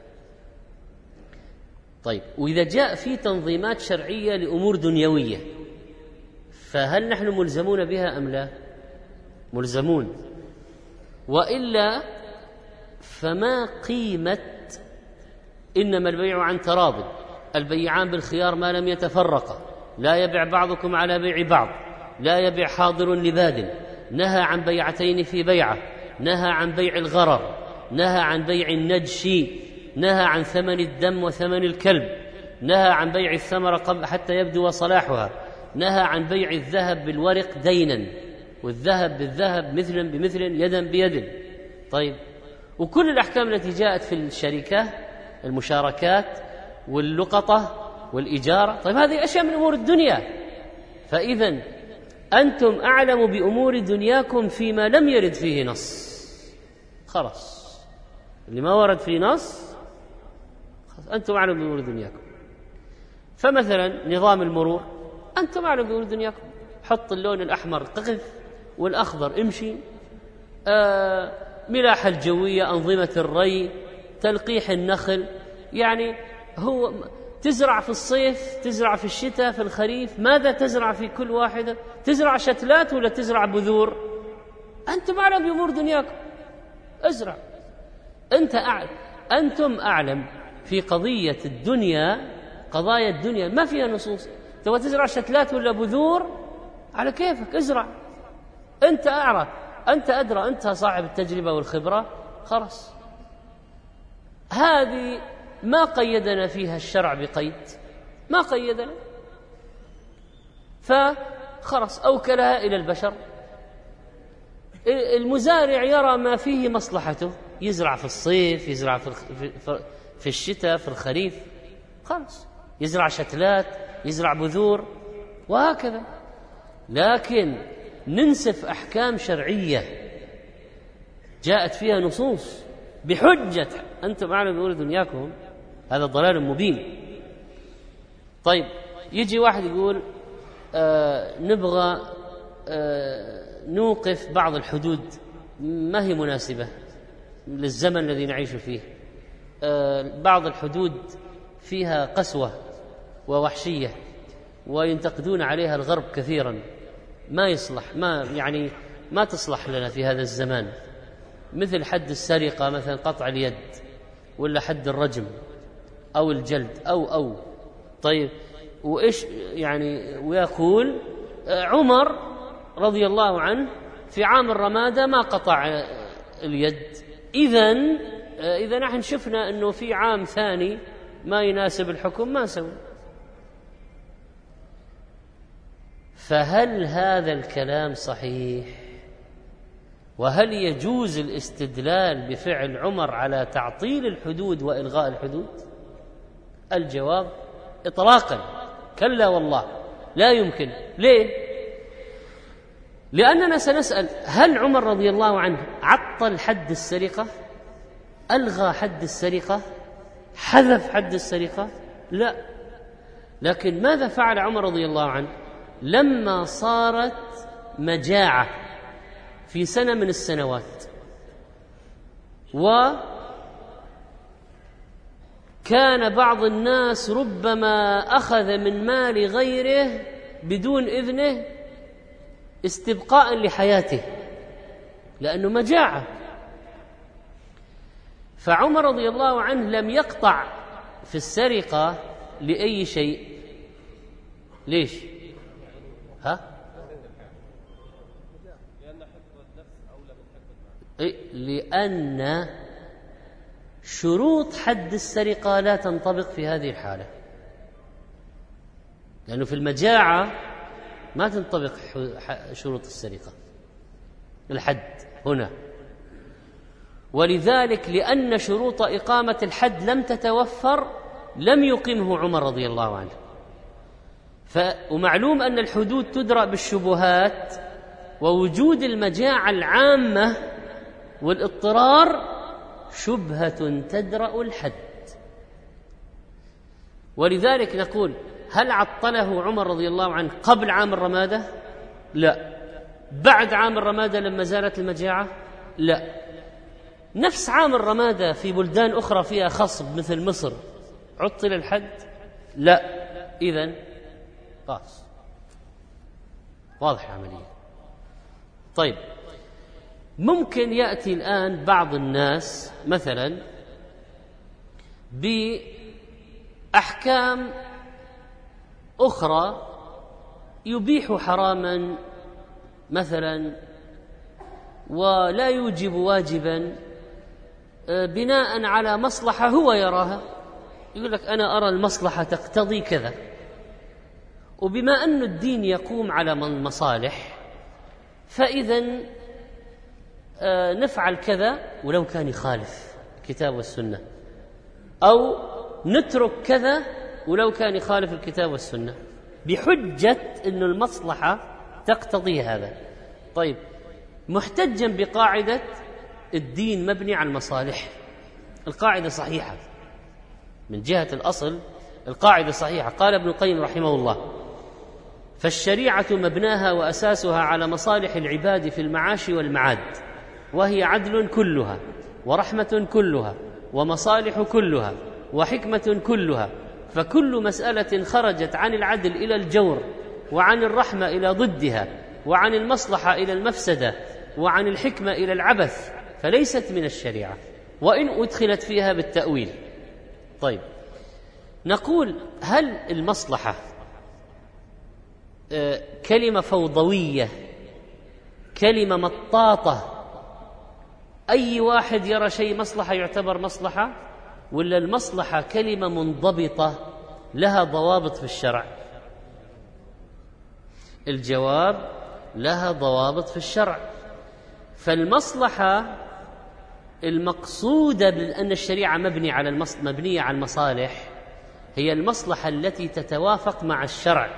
طيب، وإذا جاء في تنظيمات شرعية لأمور دنيوية فهل نحن ملزمون بها أم لا؟ ملزمون. وإلا فما قيمة إنما البيع عن تراض، البيعان بالخيار ما لم يتفرقا، لا يبيع بعضكم على بيع بعض، لا يبيع حاضر لباد، نهى عن بيعتين في بيعة، نهى عن بيع الغرر، نهى عن بيع النجش، نهى عن ثمن الدم وثمن الكلب، نهى عن بيع الثمرة قبل حتى يبدو صلاحها، نهى عن بيع الذهب بالورق دينا والذهب بالذهب مثلا بمثل يدا بيد. طيب، وكل الأحكام التي جاءت في الشركة، المشاركات واللقطة والإجارة، طيب هذه أشياء من أمور الدنيا. فإذن أنتم أعلم بأمور دنياكم فيما لم يرد فيه نص، خلاص اللي ما ورد فيه نص أنتم أعلم بأمور دنياكم. فمثلا نظام المرور أنتم أعلم بأمور دنياكم، حط اللون الأحمر قذف والأخضر امشي، آه ملاحة الجوية، أنظمة الري، تلقيح النخل، يعني هو تزرع في الصيف، تزرع في الشتاء، في الخريف، ماذا تزرع في كل واحدة؟ تزرع شتلات ولا تزرع بذور؟ أنتم أعلم بأمور دنياكم، ازرع. أنت أعلم، أنتم أعلم في قضية الدنيا، قضايا الدنيا ما فيها نصوص. تبغى تزرع شتلات ولا بذور على كيفك، ازرع. أنت أعرف، أنت أدرى، أنت صاحب التجربة والخبرة، خلاص. هذه ما قيدنا فيها الشرع بقيد، ما قيدنا، فخلاص أوكلها إلى البشر. المزارع يرى ما فيه مصلحته، يزرع في الصيف، يزرع في في الشتاء، في الخريف، خلاص يزرع شتلات، يزرع بذور، وهكذا. لكن ننسف أحكام شرعية جاءت فيها نصوص بحجة أنتم أعلم بأمور دنياكم، هذا ضلال مبين. طيب، يجي واحد يقول آه نبغى آه نوقف بعض الحدود ما هي مناسبة للزمن الذي نعيش فيه، آه بعض الحدود فيها قسوة ووحشية وينتقدون عليها الغرب كثيرا، ما يصلح، ما يعني ما تصلح لنا في هذا الزمان، مثل حد السرقة مثلا، قطع اليد، ولا حد الرجم أو الجلد أو أو طيب، وإيش يعني؟ ويقول عمر رضي الله عنه في عام الرمادة ما قطع اليد، إذن إذا نحن شفنا أنه في عام ثاني ما يناسب الحكم ما سوى. فهل هذا الكلام صحيح؟ وهل يجوز الاستدلال بفعل عمر على تعطيل الحدود وإلغاء الحدود؟ الجواب إطلاقا كلا والله، لا يمكن. ليه؟ لأننا سنسأل هل عمر رضي الله عنه عطل حد السرقة؟ ألغى حد السرقة؟ حذف حد السرقة؟ لا. لكن ماذا فعل عمر رضي الله عنه لما صارت مجاعة في سنة من السنوات وكان بعض الناس ربما أخذ من مال غيره بدون إذنه استبقاء لحياته لأنه مجاعة، فعمر رضي الله عنه لم يقطع في السرقة لأي شيء. ليش؟ ها؟ لأن شروط حد السرقة لا تنطبق في هذه الحالة، لأنه في المجاعة ما تنطبق شروط السرقة، الحد هنا. ولذلك لأن شروط إقامة الحد لم تتوفر لم يقمه عمر رضي الله عنه. ف... ومعلوم أن الحدود تدرأ بالشبهات، ووجود المجاعة العامة والاضطرار شبهة تدرأ الحد. ولذلك نقول هل عطله عمر رضي الله عنه قبل عام الرمادة؟ لا. بعد عام الرمادة لما زالت المجاعة؟ لا. نفس عام الرمادة في بلدان أخرى فيها خصب مثل مصر عطل الحد؟ لا. إذن خلاص واضح عمليا. طيب، ممكن يأتي الآن بعض الناس مثلا بأحكام أخرى يبيح حراما مثلا ولا يوجب واجبا بناء على مصلحة هو يراها. يقول لك أنا أرى المصلحة تقتضي كذا، وبما أن الدين يقوم على مصالح فإذن نفعل كذا ولو كان يخالف الكتاب والسنة، أو نترك كذا ولو كان يخالف الكتاب والسنة، بحجة أن المصلحة تقتضي هذا. طيب، محتجا بقاعدة الدين مبني على المصالح. القاعدة صحيحة من جهة الأصل، القاعدة صحيحة. قال ابن القيم رحمه الله: فالشريعة مبناها وأساسها على مصالح العباد في المعاش والمعاد، وهي عدل كلها، ورحمة كلها، ومصالح كلها، وحكمة كلها. فكل مسألة خرجت عن العدل إلى الجور، وعن الرحمة إلى ضدها، وعن المصلحة إلى المفسدة، وعن الحكمة إلى العبث، فليست من الشريعة وإن أدخلت فيها بالتأويل. طيب، نقول هل المصلحة كلمة فوضوية، كلمة مطاطة، أي واحد يرى شيء مصلحة يعتبر مصلحة، ولا المصلحة كلمة منضبطة لها ضوابط في الشرع؟ الجواب: لها ضوابط في الشرع. فالمصلحة المقصودة بأن الشريعة مبنية على المص... مبنية على المصالح هي المصلحة التي تتوافق مع الشرع،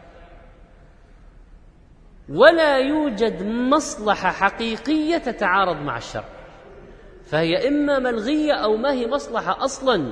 ولا يوجد مصلحة حقيقية تتعارض مع الشرع، فهي إما ملغية أو ما هي مصلحة أصلا.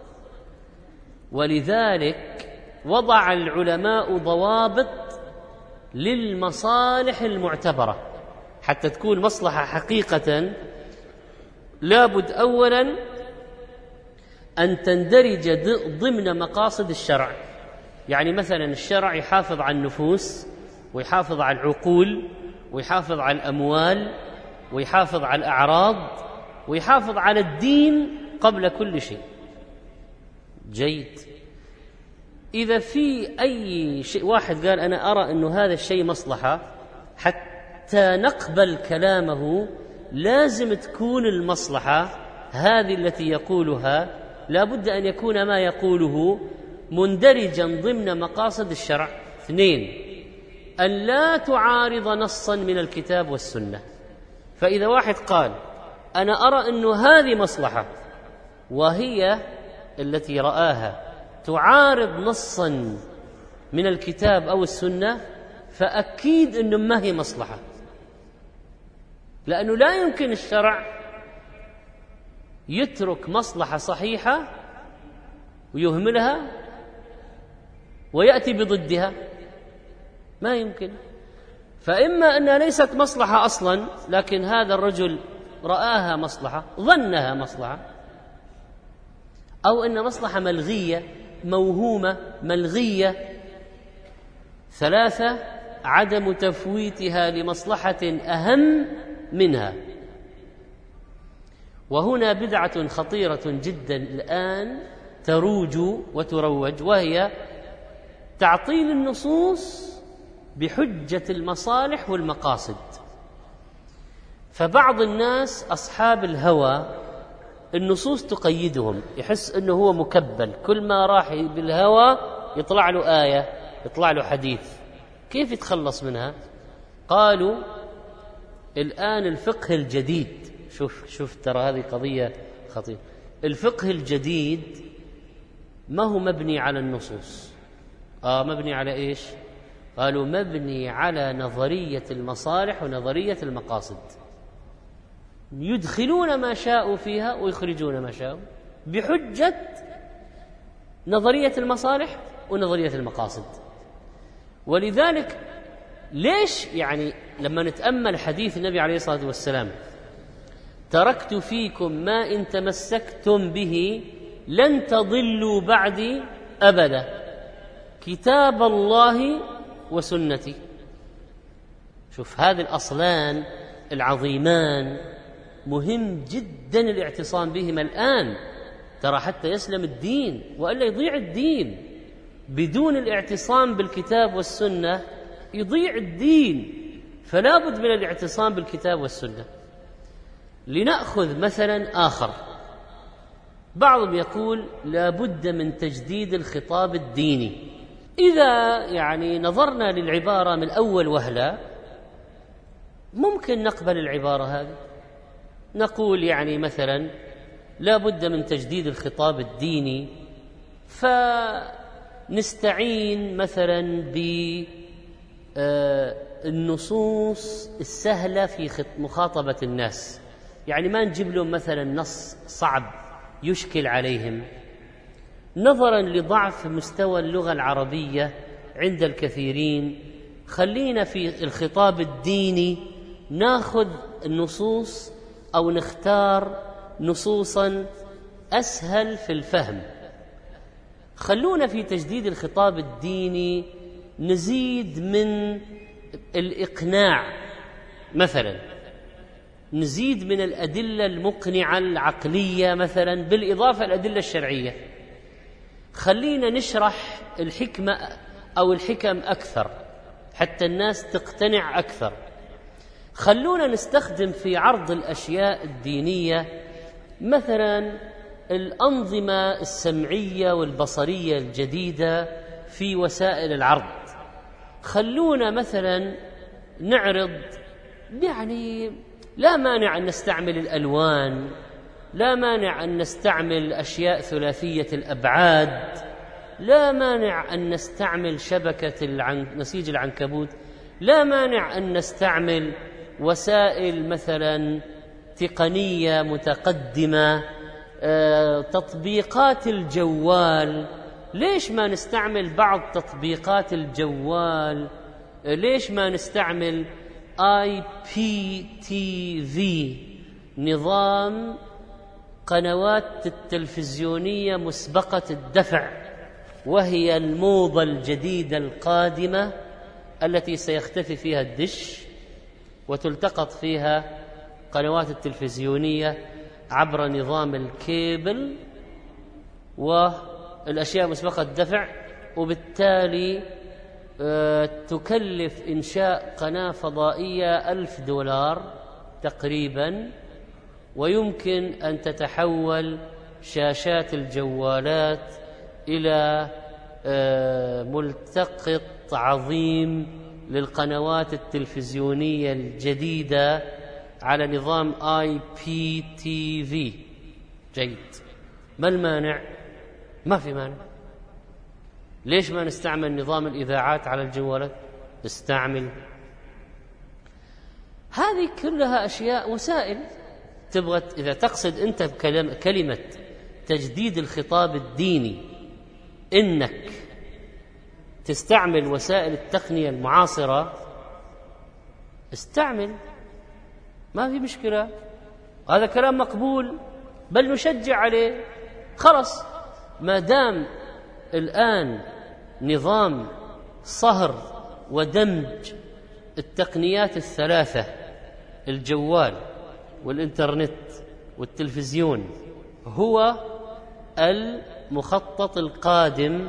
ولذلك وضع العلماء ضوابط للمصالح المعتبرة حتى تكون مصلحة حقيقة. لابد أولا أن تندرج ضمن مقاصد الشرع. يعني مثلا الشرع يحافظ على النفوس، ويحافظ على العقول، ويحافظ على الأموال، ويحافظ على الأعراض، ويحافظ على الدين قبل كل شيء. جيد. إذا في أي شيء واحد قال أنا أرى أنه هذا الشيء مصلحة، حتى نقبل كلامه لازم تكون المصلحة هذه التي يقولها لا بد أن يكون ما يقوله مندرجا ضمن مقاصد الشرع. اثنين: أن لا تعارض نصا من الكتاب والسنة. فإذا واحد قال أنا أرى أنه هذه مصلحة وهي التي رآها تعارض نصا من الكتاب أو السنة، فأكيد أنه ما هي مصلحة، لأنه لا يمكن الشرع يترك مصلحة صحيحة ويهملها ويأتي بضدها، ما يمكن. فإما أنها ليست مصلحة أصلا، لكن هذا الرجل رآها مصلحة، ظنها مصلحة، أو أن مصلحة ملغية موهومة ملغية. ثلاثة: عدم تفويتها لمصلحة أهم منها. وهنا بدعة خطيرة جدا الآن تروج وتروج، وهي تعطيل النصوص بحجة المصالح والمقاصد. فبعض الناس أصحاب الهوى النصوص تقيدهم، يحس أنه هو مكبل، كل ما راح بالهوى يطلع له آية يطلع له حديث، كيف يتخلص منها؟ قالوا الآن الفقه الجديد، شوف شوف ترى هذه قضية خطيرة، الفقه الجديد ما هو مبني على النصوص. آه مبني على إيش؟ قالوا مبني على نظرية المصالح ونظرية المقاصد، يدخلون ما شاءوا فيها ويخرجون ما شاءوا بحجة نظرية المصالح ونظرية المقاصد. ولذلك ليش يعني لما نتأمل حديث النبي عليه الصلاة والسلام تركت فيكم ما إن تمسكتم به لن تضلوا بعدي أبدا، كتاب الله وسنتي. شوف هذه الأصلان العظيمان مهم جدا الاعتصام بهما الآن، ترى حتى يسلم الدين، وإلا يضيع الدين. بدون الاعتصام بالكتاب والسنة يضيع الدين، فلا بد من الاعتصام بالكتاب والسنة. لنأخذ مثلا آخر، بعضهم يقول لا بد من تجديد الخطاب الديني. إذا يعني نظرنا للعبارة من أول وهلة ممكن نقبل العبارة هذه، نقول يعني مثلا لا بد من تجديد الخطاب الديني، فنستعين مثلا بالنصوص السهلة في مخاطبة الناس، يعني ما نجيب لهم مثلا نص صعب يشكل عليهم، نظرا لضعف مستوى اللغة العربية عند الكثيرين. خلينا في الخطاب الديني ناخذ النصوص أو نختار نصوصا أسهل في الفهم. خلونا في تجديد الخطاب الديني نزيد من الإقناع، مثلا نزيد من الأدلة المقنعة العقلية مثلا بالإضافة الأدلة الشرعية. خلينا نشرح الحكمة أو الحكم أكثر حتى الناس تقتنع أكثر. خلونا نستخدم في عرض الأشياء الدينية مثلا الأنظمة السمعية والبصرية الجديدة في وسائل العرض. خلونا مثلا نعرض، يعني لا مانع أن نستعمل الألوان، لا مانع أن نستعمل أشياء ثلاثية الأبعاد، لا مانع أن نستعمل شبكة العن... نسيج العنكبوت، لا مانع أن نستعمل وسائل مثلا تقنية متقدمة، آه، تطبيقات الجوال. ليش ما نستعمل بعض تطبيقات الجوال؟ آه، ليش ما نستعمل آي بي تي في، نظام قنوات التلفزيونية مسبقة الدفع، وهي الموضة الجديدة القادمة التي سيختفي فيها الدش وتلتقط فيها قنوات التلفزيونية عبر نظام الكيبل والأشياء مسبقة الدفع، وبالتالي تكلف إنشاء قناة فضائية ألف دولار تقريبا، ويمكن أن تتحول شاشات الجوالات إلى ملتقط عظيم للقنوات التلفزيونية الجديدة على نظام آي بي تي في. جيد، ما المانع؟ ما في مانع. ليش ما نستعمل نظام الإذاعات على الجوالات؟ استعمل. هذه كلها أشياء وسائل. تبغى إذا تقصد أنت بكلمة تجديد الخطاب الديني إنك تستعمل وسائل التقنية المعاصرة، استعمل، ما في مشكلة، هذا كلام مقبول، بل نشجع عليه. خلص، ما دام الآن نظام صهر ودمج التقنيات الثلاثة، الجوال والإنترنت والتلفزيون، هو المخطط القادم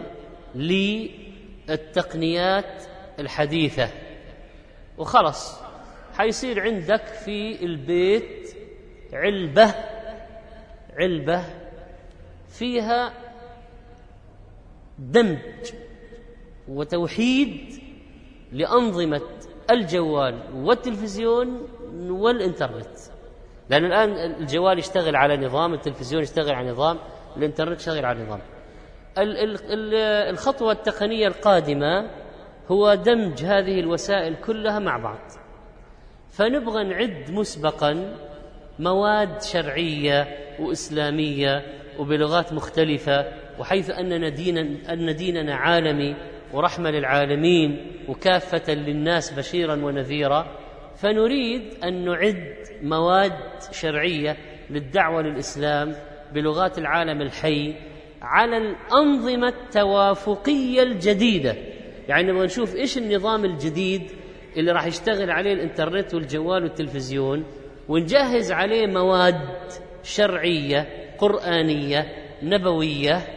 للتقنيات الحديثة، وخلص حيصير عندك في البيت علبة علبة فيها دمج وتوحيد لأنظمة الجوال والتلفزيون والإنترنت، لأن الآن الجوال يشتغل على نظام، التلفزيون يشتغل على نظام، الإنترنت يشتغل على نظام. الخطوة التقنية القادمة هو دمج هذه الوسائل كلها مع بعض. فنبغى نعد مسبقا مواد شرعية وإسلامية وبلغات مختلفة، وحيث أننا ديننا, أن ديننا عالمي ورحمة للعالمين وكافة للناس بشيرا ونذيرا، فنريد أن نعد مواد شرعية للدعوة للإسلام بلغات العالم الحي على الأنظمة التوافقية الجديدة. يعني نبغى نشوف إيش النظام الجديد اللي راح يشتغل عليه الإنترنت والجوال والتلفزيون، ونجهز عليه مواد شرعية قرآنية نبوية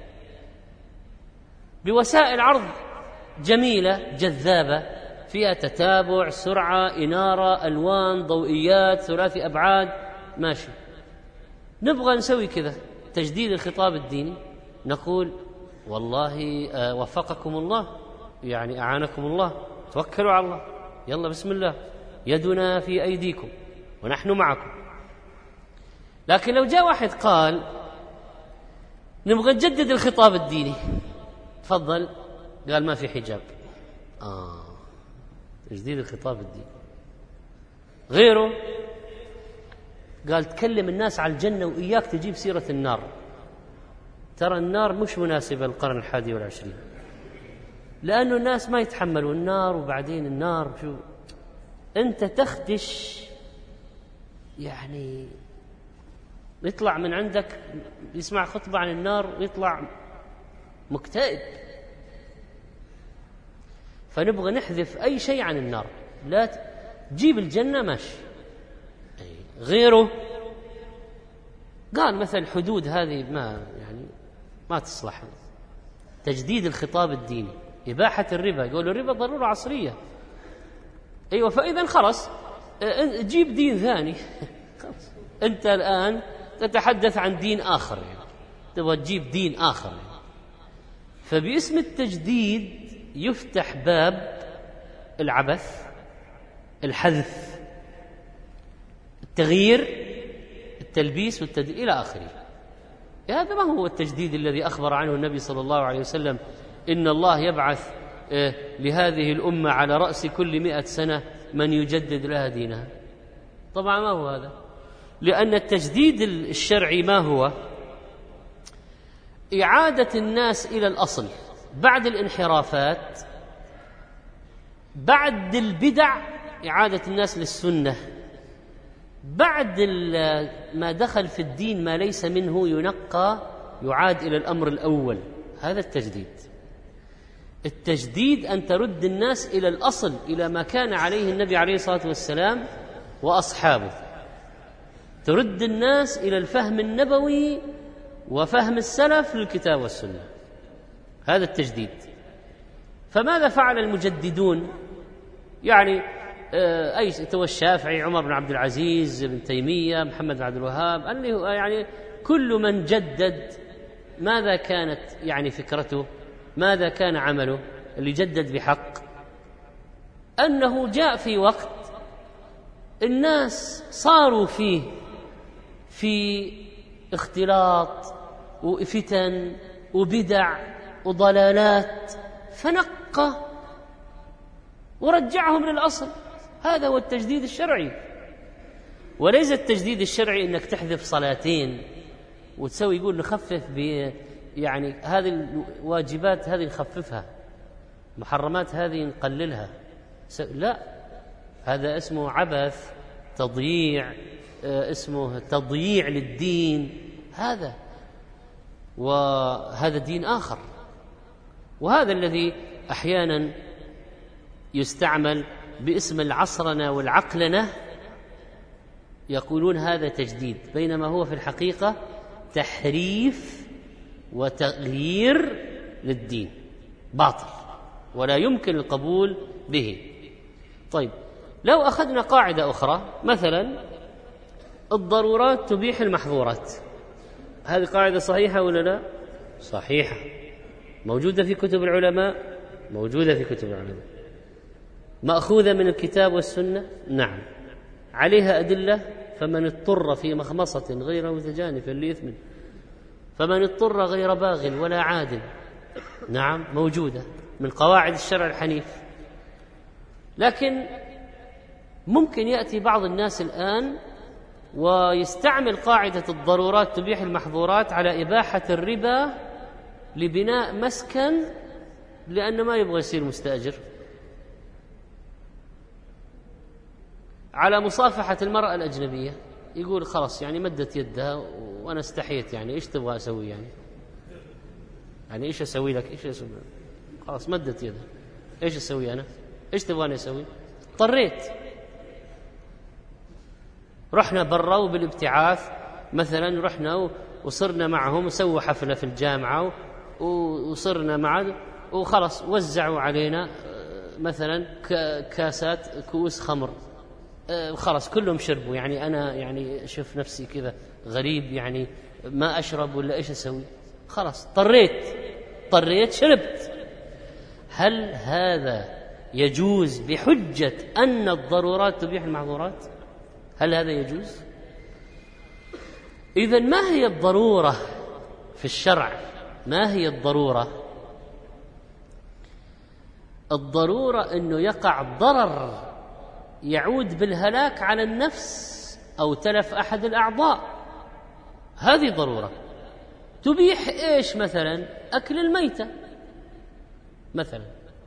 بوسائل عرض جميلة جذابة فيها تتابع، سرعة، إنارة، ألوان، ضوئيات، ثلاثي أبعاد، ماشي. نبغى نسوي كذا تجديد الخطاب الديني، نقول والله آه وفقكم الله، يعني أعانكم الله، توكلوا على الله، يلا بسم الله، يدنا في أيديكم ونحن معكم. لكن لو جاء واحد قال نبغى نجدد الخطاب الديني، تفضل، قال ما في حجاب، آه تجديد الخطاب الديني. غيره قال تكلم الناس على الجنة وإياك تجيب سيرة النار، ترى النار مش مناسبة للقرن الحادي والعشرين، لأنه الناس ما يتحملوا النار، وبعدين النار شو أنت تخدش، يعني يطلع من عندك يسمع خطبة عن النار ويطلع مكتئب. فنبغى نحذف أي شيء عن النار، لا تجيب الجنة ماشي. غيره قال مثلا الحدود هذه ما يعني ما تصلح، تجديد الخطاب الديني، إباحة الربا، يقولوا الربا ضرورة عصرية، أيوة، فإذا خلاص جيب دين ثاني. أنت الآن تتحدث عن دين آخر، يعني تبغى تجيب دين آخر، يعني. فباسم التجديد يفتح باب العبث، الحذف، التغيير، التلبيس والتدليل إلى آخره. هذا ما هو التجديد الذي أخبر عنه النبي صلى الله عليه وسلم إن الله يبعث لهذه الأمة على رأس كل مئة سنة من يجدد لها دينها. طبعا ما هو هذا، لأن التجديد الشرعي ما هو؟ إعادة الناس إلى الأصل بعد الانحرافات، بعد البدع إعادة الناس للسنة، بعد ما دخل في الدين ما ليس منه ينقى يعاد إلى الأمر الأول. هذا التجديد. التجديد أن ترد الناس إلى الأصل، إلى ما كان عليه النبي عليه الصلاة والسلام وأصحابه، ترد الناس إلى الفهم النبوي وفهم السلف للكتاب والسنة. هذا التجديد. فماذا فعل المجددون؟ يعني أي تو الشافعي، عمر بن عبد العزيز، ابن تيمية، محمد بن عبد الوهاب، يعني كل من جدد ماذا كانت يعني فكرته؟ ماذا كان عمله؟ اللي جدد بحق أنه جاء في وقت الناس صاروا فيه في اختلاط وفتن وبدع وضلالات، فنقى ورجعهم للأصل. هذا هو التجديد الشرعي، وليس التجديد الشرعي إنك تحذف صلاتين وتسوي يقول نخفف ب يعني هذه الواجبات هذه نخففها، محرمات هذه نقللها. لا، هذا اسمه عبث، تضييع، اسمه تضييع للدين. هذا وهذا دين آخر. وهذا الذي أحيانا يستعمل باسم العصرنة والعقلنة، يقولون هذا تجديد، بينما هو في الحقيقة تحريف وتغيير للدين، باطل ولا يمكن القبول به. طيب، لو أخذنا قاعدة أخرى، مثلا الضرورات تبيح المحظورات، هذه قاعدة صحيحة ولا لا؟ صحيحة، موجودة في كتب العلماء، موجودة في كتب العلماء، مأخوذة من الكتاب والسنة، نعم، عليها أدلة. فمن اضطر في مخمصة غير متجانف لإثم فمن اضطر غير باغ ولا عاد، نعم، موجودة من قواعد الشرع الحنيف. لكن ممكن يأتي بعض الناس الآن ويستعمل قاعدة الضرورات تبيح المحظورات على إباحة الربا لبناء مسكن، لأنه ما يبغى يصير مستأجر، على مصافحة المرأة الأجنبية. يقول خلاص يعني مدت يدها وأنا استحيت، يعني إيش تبغى أسوي؟ يعني يعني إيش أسوي لك؟ إيش أسوي؟ خلاص مدت يدها، إيش أسوي أنا؟ إيش تبغاني أسوي؟ اضطريت. رحنا برا وبالابتعاث مثلا، رحنا وصرنا معهم وسووا حفلة في الجامعة وصرنا معه وخلاص وزعوا علينا مثلا كاسات كؤوس خمر، خلاص كلهم شربوا. يعني أنا يعني أشوف نفسي كذا غريب، يعني ما أشرب ولا إيش أسوي؟ خلاص اضطريت اضطريت شربت. هل هذا يجوز بحجة أن الضرورات تبيح المحظورات؟ هل هذا يجوز؟ إذن ما هي الضرورة في الشرع؟ ما هي الضرورة؟ الضرورة أنه يقع ضرر يعود بالهلاك على النفس أو تلف أحد الأعضاء، هذه ضرورة. تبيح إيش مثلا؟ أكل الميتة مثلا.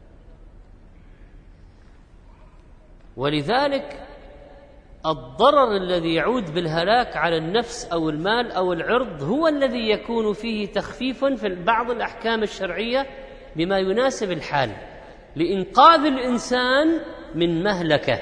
ولذلك الضرر الذي يعود بالهلاك على النفس أو المال أو العرض هو الذي يكون فيه تخفيف في بعض الأحكام الشرعية بما يناسب الحال لإنقاذ الإنسان من مهلكة.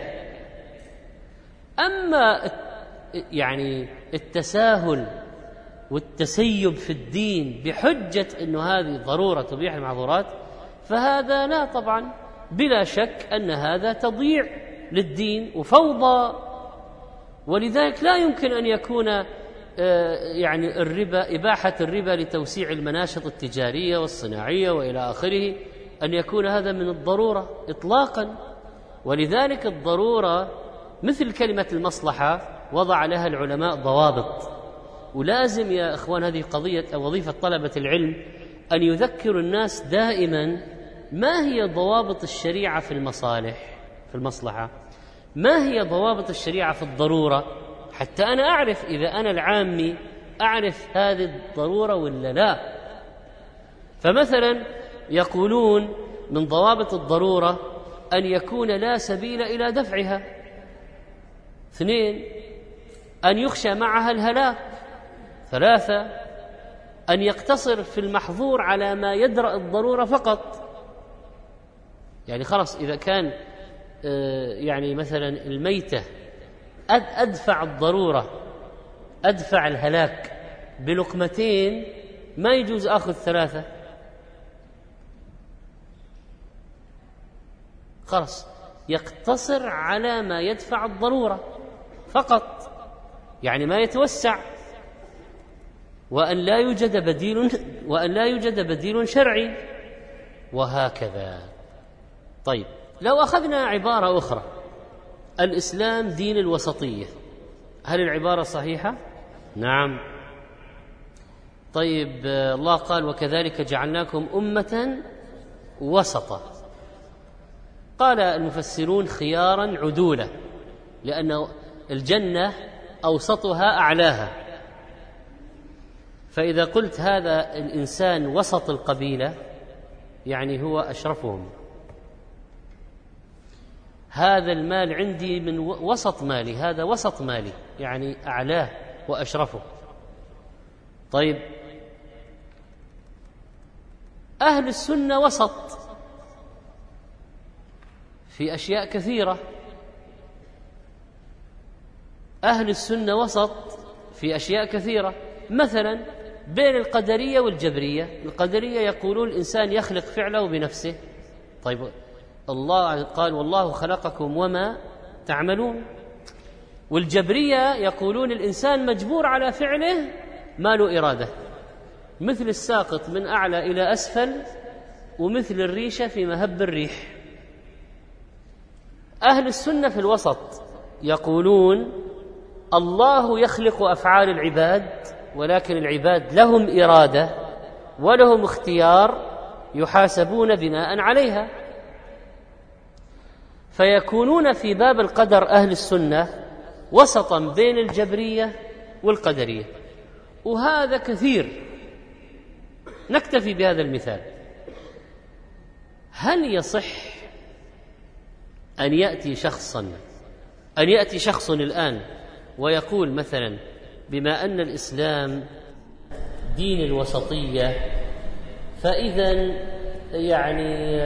أما يعني التساهل والتسيب في الدين بحجة أنه هذه ضرورة تبيح المعذورات، فهذا لا، طبعا بلا شك أن هذا تضييع للدين وفوضى. ولذلك لا يمكن أن يكون يعني الربا، إباحة الربا لتوسيع المناشط التجارية والصناعية وإلى آخره، أن يكون هذا من الضرورة إطلاقا. ولذلك الضرورة مثل كلمة المصلحة وضع لها العلماء ضوابط، ولازم يا إخوان هذه قضية أو وظيفة طلبة العلم أن يذكروا الناس دائما ما هي ضوابط الشريعة في المصالح في المصلحة، ما هي ضوابط الشريعة في الضرورة، حتى أنا أعرف إذا أنا العامي أعرف هذه الضرورة ولا لا. فمثلا يقولون من ضوابط الضرورة أن يكون لا سبيل إلى دفعها. اثنين، أن يخشى معها الهلاك. ثلاثة، أن يقتصر في المحظور على ما يدرأ الضرورة فقط. يعني خلاص إذا كان يعني مثلا الميتة أدفع الضرورة، أدفع الهلاك بلقمتين، ما يجوز أخذ ثلاثة. خلاص يقتصر على ما يدفع الضرورة فقط، يعني ما يتوسع، وأن لا يوجد بديل وأن لا يوجد بديل شرعي، وهكذا. طيب لو أخذنا عبارة أخرى، الإسلام دين الوسطية، هل العبارة صحيحة؟ نعم. طيب الله قال وكذلك جعلناكم أمة وسطا. قال المفسرون خيارا عدولا، لأن الجنة أوسطها أعلاها، فإذا قلت هذا الإنسان وسط القبيلة يعني هو أشرفهم. هذا المال عندي من وسط مالي، هذا وسط مالي يعني أعلاه وأشرفه. طيب أهل السنة وسط في أشياء كثيرة، أهل السنة وسط في أشياء كثيرة، مثلا بين القدرية والجبرية. القدرية يقولون الإنسان يخلق فعله بنفسه. طيب الله قال والله خلقكم وما تعملون. والجبرية يقولون الإنسان مجبور على فعله ما له إرادة، مثل الساقط من أعلى إلى أسفل ومثل الريشة في مهب الريح. أهل السنة في الوسط، يقولون الله يخلق أفعال العباد، ولكن العباد لهم إرادة ولهم اختيار يحاسبون بناء عليها، فيكونون في باب القدر أهل السنة وسطا بين الجبرية والقدرية، وهذا كثير. نكتفي بهذا المثال. هل يصح أن يأتي شخصا أن يأتي شخص الآن ويقول مثلا بما أن الإسلام دين الوسطية، فإذا يعني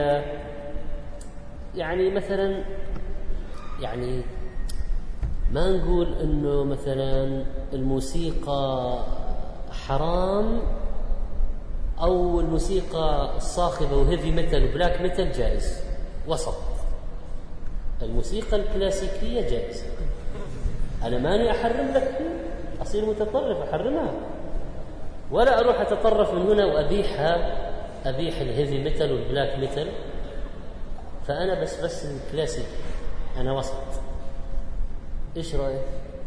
يعني مثلا يعني ما نقول إنه مثلا الموسيقى حرام أو الموسيقى الصاخبة وهيفي ميتال وبلاك ميتال جائز، وسط. الموسيقى الكلاسيكية جائزة، أنا ماني أحرم لك، أصير متطرف أحرمها، ولا أروح أتطرف من هنا وأبيحها، أبيح الهيفي ميتال والبلاك ميتال، فأنا بس بس الكلاسيك، أنا وسط. إيش رأيك؟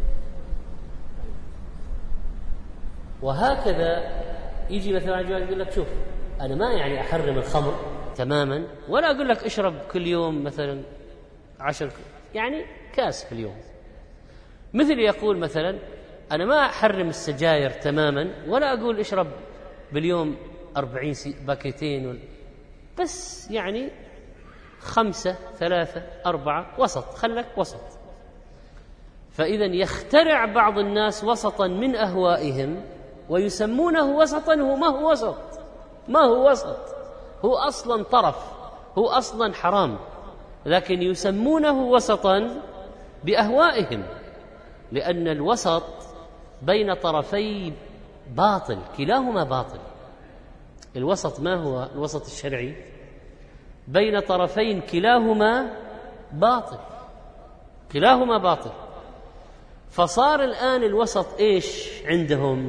وهكذا يجي مثلا واحد يقول لك شوف أنا ما يعني أحرم الخمر تماما، ولا أقول لك اشرب كل يوم مثلا عشر يعني كاس في اليوم، مثل يقول مثلا أنا ما أحرم السجاير تماما، ولا أقول اشرب باليوم أربعين باكيتين، بس يعني خمسة ثلاثة أربعة، وسط، خلك وسط. فإذا يخترع بعض الناس وسطا من أهوائهم ويسمونه وسطا، هو ما هو وسط، ما هو وسط، هو أصلا طرف، هو أصلا حرام، لكن يسمونه وسطا بأهوائهم، لأن الوسط بين طرفي باطل، كلاهما باطل. الوسط ما هو الوسط الشرعي؟ بين طرفين كلاهما باطل، كلاهما باطل. فصار الآن الوسط إيش عندهم؟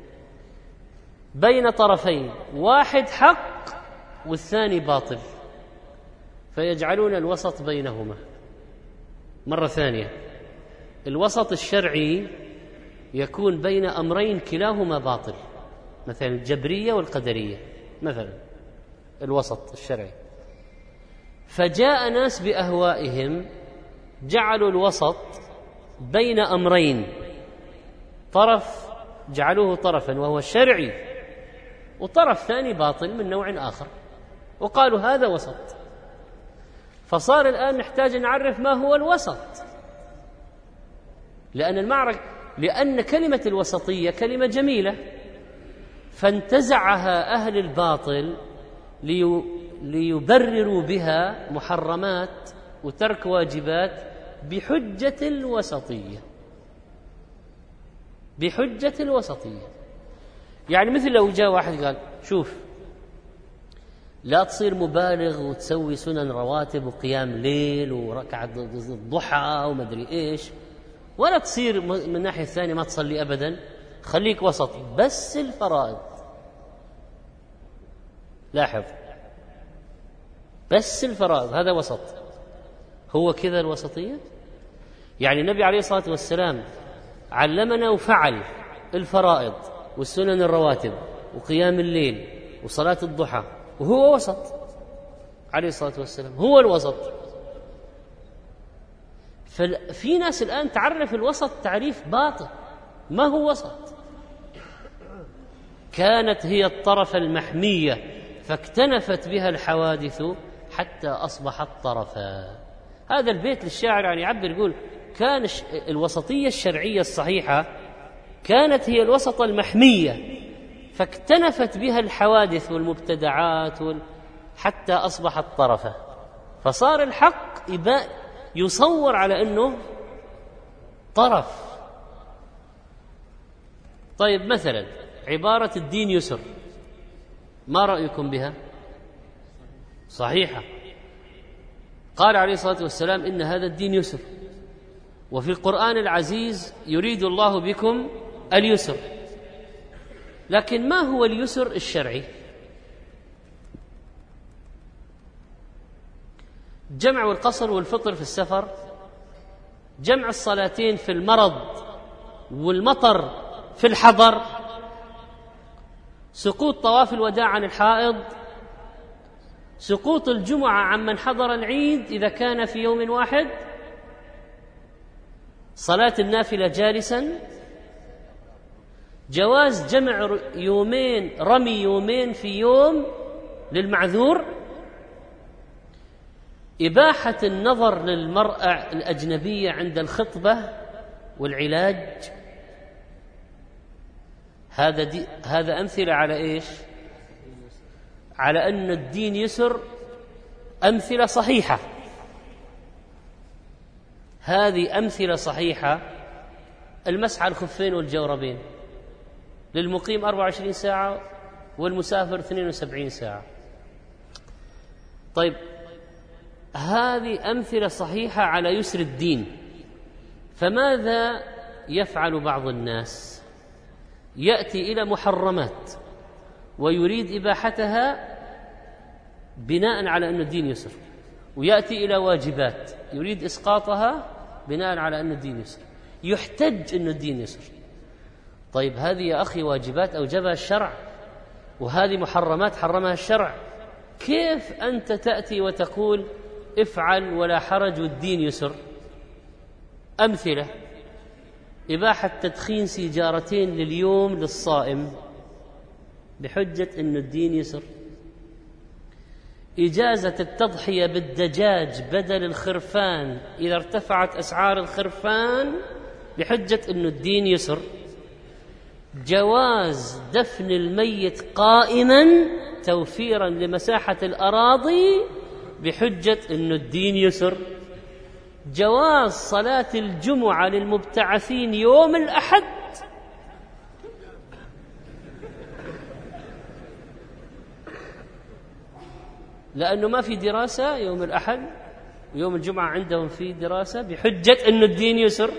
بين طرفين، واحد حق والثاني باطل، فيجعلون الوسط بينهما. مرة ثانية، الوسط الشرعي يكون بين أمرين كلاهما باطل، مثلا الجبرية والقدرية مثلا، الوسط الشرعي. فجاء ناس بأهوائهم جعلوا الوسط بين أمرين، طرف جعلوه طرفا وهو الشرعي، وطرف ثاني باطل من نوع آخر، وقالوا هذا وسط. فصار الآن نحتاج نعرف ما هو الوسط، لأن المعركة لأن كلمة الوسطية كلمة جميلة، فانتزعها أهل الباطل لي ليبرروا بها محرمات وترك واجبات بحجة الوسطية، بحجة الوسطية. يعني مثل لو جاء واحد قال شوف لا تصير مبالغ وتسوي سنن رواتب وقيام ليل وركعة الضحى ومدري إيش، ولا تصير من الناحية الثانية ما تصلي أبدا، خليك وسط بس الفرائض. لاحظ، بس الفرائض، هذا وسط. هو كذا الوسطية؟ يعني النبي عليه الصلاة والسلام علمنا وفعل الفرائض والسنن الرواتب وقيام الليل وصلاة الضحى، وهو وسط عليه الصلاة والسلام، هو الوسط. ففي ناس الآن تعرف الوسط تعريف باطل، ما هو وسط. كانت هي الطرف المحمية فاكتنفت بها الحوادث حتى أصبحت طرفا. هذا البيت للشاعر يعني يعبر، يقول كان الوسطية الشرعية الصحيحة كانت هي الوسط المحمية فاكتنفت بها الحوادث والمبتدعات وال... حتى أصبحت طرفا، فصار الحق يصور على أنه طرف. طيب مثلا عبارة الدين يسر، ما رأيكم بها؟ صحيحة. قال عليه الصلاة والسلام إن هذا الدين يسر، وفي القرآن العزيز يريد الله بكم اليسر. لكن ما هو اليسر الشرعي؟ جمع والقصر والفطر في السفر، جمع الصلاتين في المرض والمطر في الحضر، سقوط طواف الوداع عن الحائض، سقوط الجمعة عمن حضر العيد إذا كان في يوم واحد، صلاة النافلة جالسا، جواز جمع يومين رمي يومين في يوم للمعذور، إباحة النظر للمرأة الأجنبية عند الخطبة والعلاج. هذا دي هذا أمثلة على إيش؟ على أن الدين يسر، أمثلة صحيحة. هذه أمثلة صحيحة. المسح على الخفين والجوربين للمقيم أربعة وعشرين ساعة والمسافر اثنين وسبعين ساعة. طيب، هذه أمثلة صحيحة على يسر الدين. فماذا يفعل بعض الناس؟ يأتي إلى محرمات ويريد إباحتها بناء على أن الدين يسر، ويأتي إلى واجبات يريد إسقاطها بناء على أن الدين يسر، يحتج أن الدين يسر. طيب، هذه يا أخي واجبات أوجبها الشرع، وهذه محرمات حرمها الشرع. كيف أنت تأتي وتقول افعل ولا حرج والدين يسر؟ أمثلة: إباحة تدخين سيجارتين لليوم للصائم بحجة أن الدين يسر، إجازة التضحية بالدجاج بدل الخرفان إذا ارتفعت أسعار الخرفان بحجة أن الدين يسر، جواز دفن الميت قائما توفيرا لمساحة الأراضي بحجة أن الدين يسر، جواز صلاة الجمعة للمبتعثين يوم الأحد لأنه ما في دراسة يوم الأحد، ويوم الجمعة عندهم في دراسة بحجة أن الدين يسر.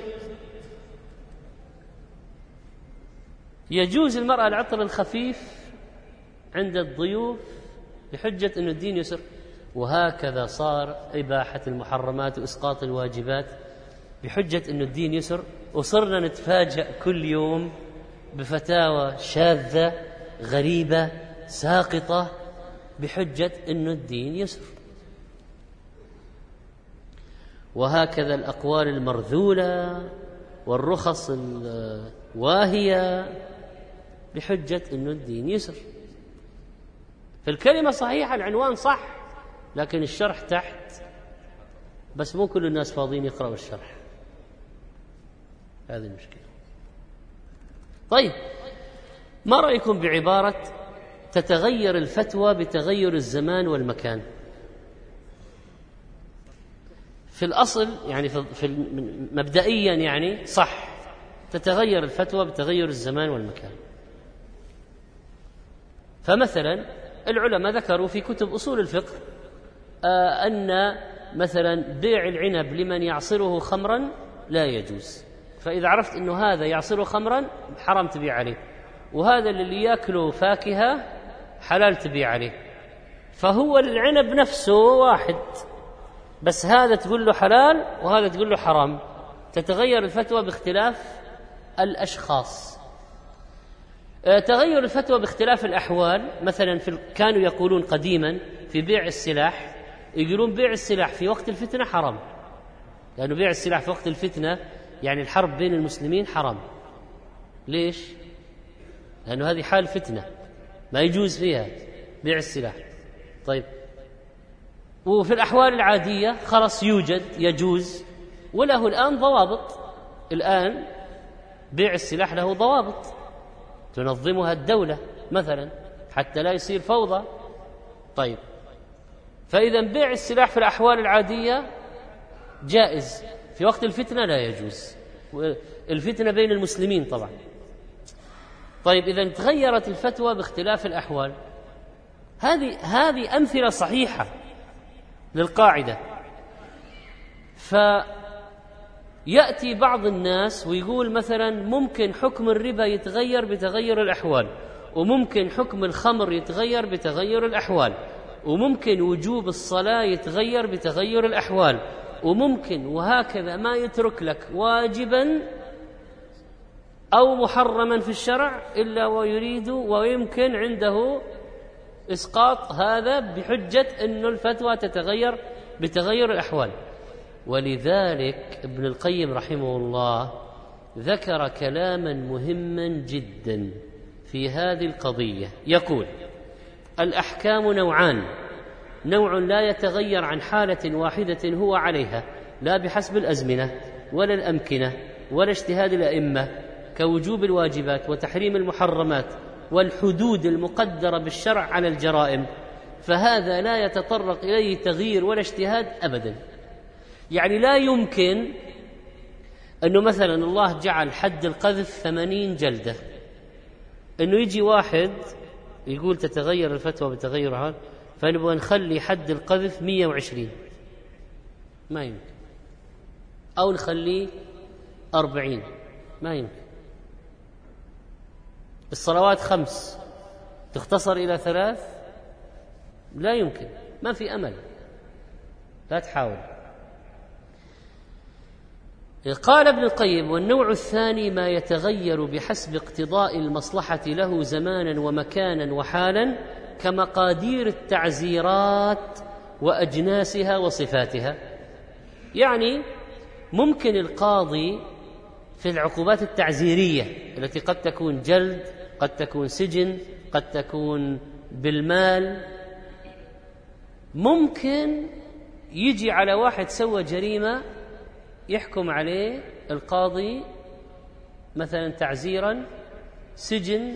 يجوز المرأة العطر الخفيف عند الضيوف بحجة أن الدين يسر. وهكذا صار إباحة المحرمات وإسقاط الواجبات بحجة أن الدين يسر. وصرنا نتفاجأ كل يوم بفتاوى شاذة غريبة ساقطة بحجة أن الدين يسر. وهكذا الأقوال المرذولة والرخص الواهية بحجة أن الدين يسر. فالكلمة صحيحة، العنوان صح، لكن الشرح تحت، بس مو كل الناس فاضيين يقرأوا الشرح. هذه المشكلة. طيب، ما رأيكم بعبارة تتغير الفتوى بتغير الزمان والمكان؟ في الأصل يعني في مبدئيا يعني صح، تتغير الفتوى بتغير الزمان والمكان. فمثلا العلماء ذكروا في كتب أصول الفقه آه أن مثلا بيع العنب لمن يعصره خمرا لا يجوز، فإذا عرفت أنه هذا يعصره خمرا حرام تبيع عليه، وهذا اللي يأكله فاكهة حلال تبيع عليه. فهو العنب نفسه واحد، بس هذا تقول له حلال وهذا تقول له حرام. تتغير الفتوى باختلاف الأشخاص. تغير الفتوى باختلاف الأحوال. مثلا في كانوا يقولون قديما في بيع السلاح، يقولون بيع السلاح في وقت الفتنة حرام، لأنه بيع السلاح في وقت الفتنة يعني الحرب بين المسلمين حرام. ليش؟ لأنه هذه حال فتنة ما يجوز فيها بيع السلاح. طيب، وفي الأحوال العادية خلاص يوجد يجوز، وله الآن ضوابط. الآن بيع السلاح له ضوابط تنظمها الدولة مثلا حتى لا يصير فوضى. طيب، فإذا بيع السلاح في الأحوال العادية جائز، في وقت الفتنة لا يجوز، الفتنة بين المسلمين طبعا. طيب، إذا تغيرت الفتوى باختلاف الأحوال. هذه هذه أمثلة صحيحة للقاعدة. فيأتي بعض الناس ويقول مثلا ممكن حكم الربا يتغير بتغير الأحوال، وممكن حكم الخمر يتغير بتغير الأحوال، وممكن وجوب الصلاة يتغير بتغير الأحوال، وممكن وهكذا ما يترك لك واجبا أو محرما في الشرع إلا ويريد ويمكن عنده إسقاط هذا بحجة أن الفتوى تتغير بتغير الأحوال. ولذلك ابن القيم رحمه الله ذكر كلاما مهما جدا في هذه القضية، يقول: الأحكام نوعان، نوع لا يتغير عن حالة واحدة هو عليها لا بحسب الأزمنة ولا الأمكنة ولا اجتهاد الأئمة، كوجوب الواجبات وتحريم المحرمات والحدود المقدرة بالشرع على الجرائم، فهذا لا يتطرق إليه تغيير ولا اجتهاد أبدا. يعني لا يمكن أنه مثلا الله جعل حد القذف ثمانين جلدة، أنه يجي واحد يقول تتغير الفتوى بتغيرها فنبغى نخلي حد القذف مئة وعشرين، ما يمكن، أو نخليه أربعين، ما يمكن. الصلوات خمس تختصر إلى ثلاث، لا يمكن، ما في أمل، لا تحاول. قال ابن القيم: والنوع الثاني ما يتغير بحسب اقتضاء المصلحة له زمانا ومكانا وحالا، كمقادير التعزيرات وأجناسها وصفاتها. يعني ممكن القاضي في العقوبات التعزيرية التي قد تكون جلد، قد تكون سجن، قد تكون بالمال، ممكن يجي على واحد سوى جريمة يحكم عليه القاضي مثلا تعزيرا سجن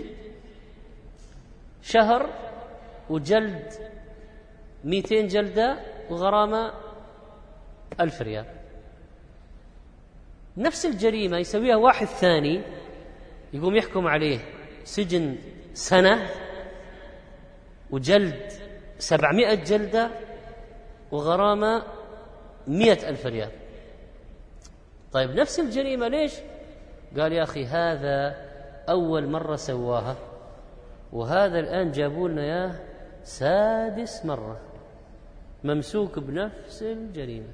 شهر وجلد مئتين جلدة وغرامة ألف ريال. نفس الجريمة يسويها واحد ثاني يقوم يحكم عليه سجن سنة وجلد سبعمائة جلدة وغرامة مئة ألف ريال. طيب نفس الجريمة ليش؟ قال: يا أخي هذا أول مرة سواها، وهذا الآن جابوا لنا ياه سادس مرة ممسوك بنفس الجريمة.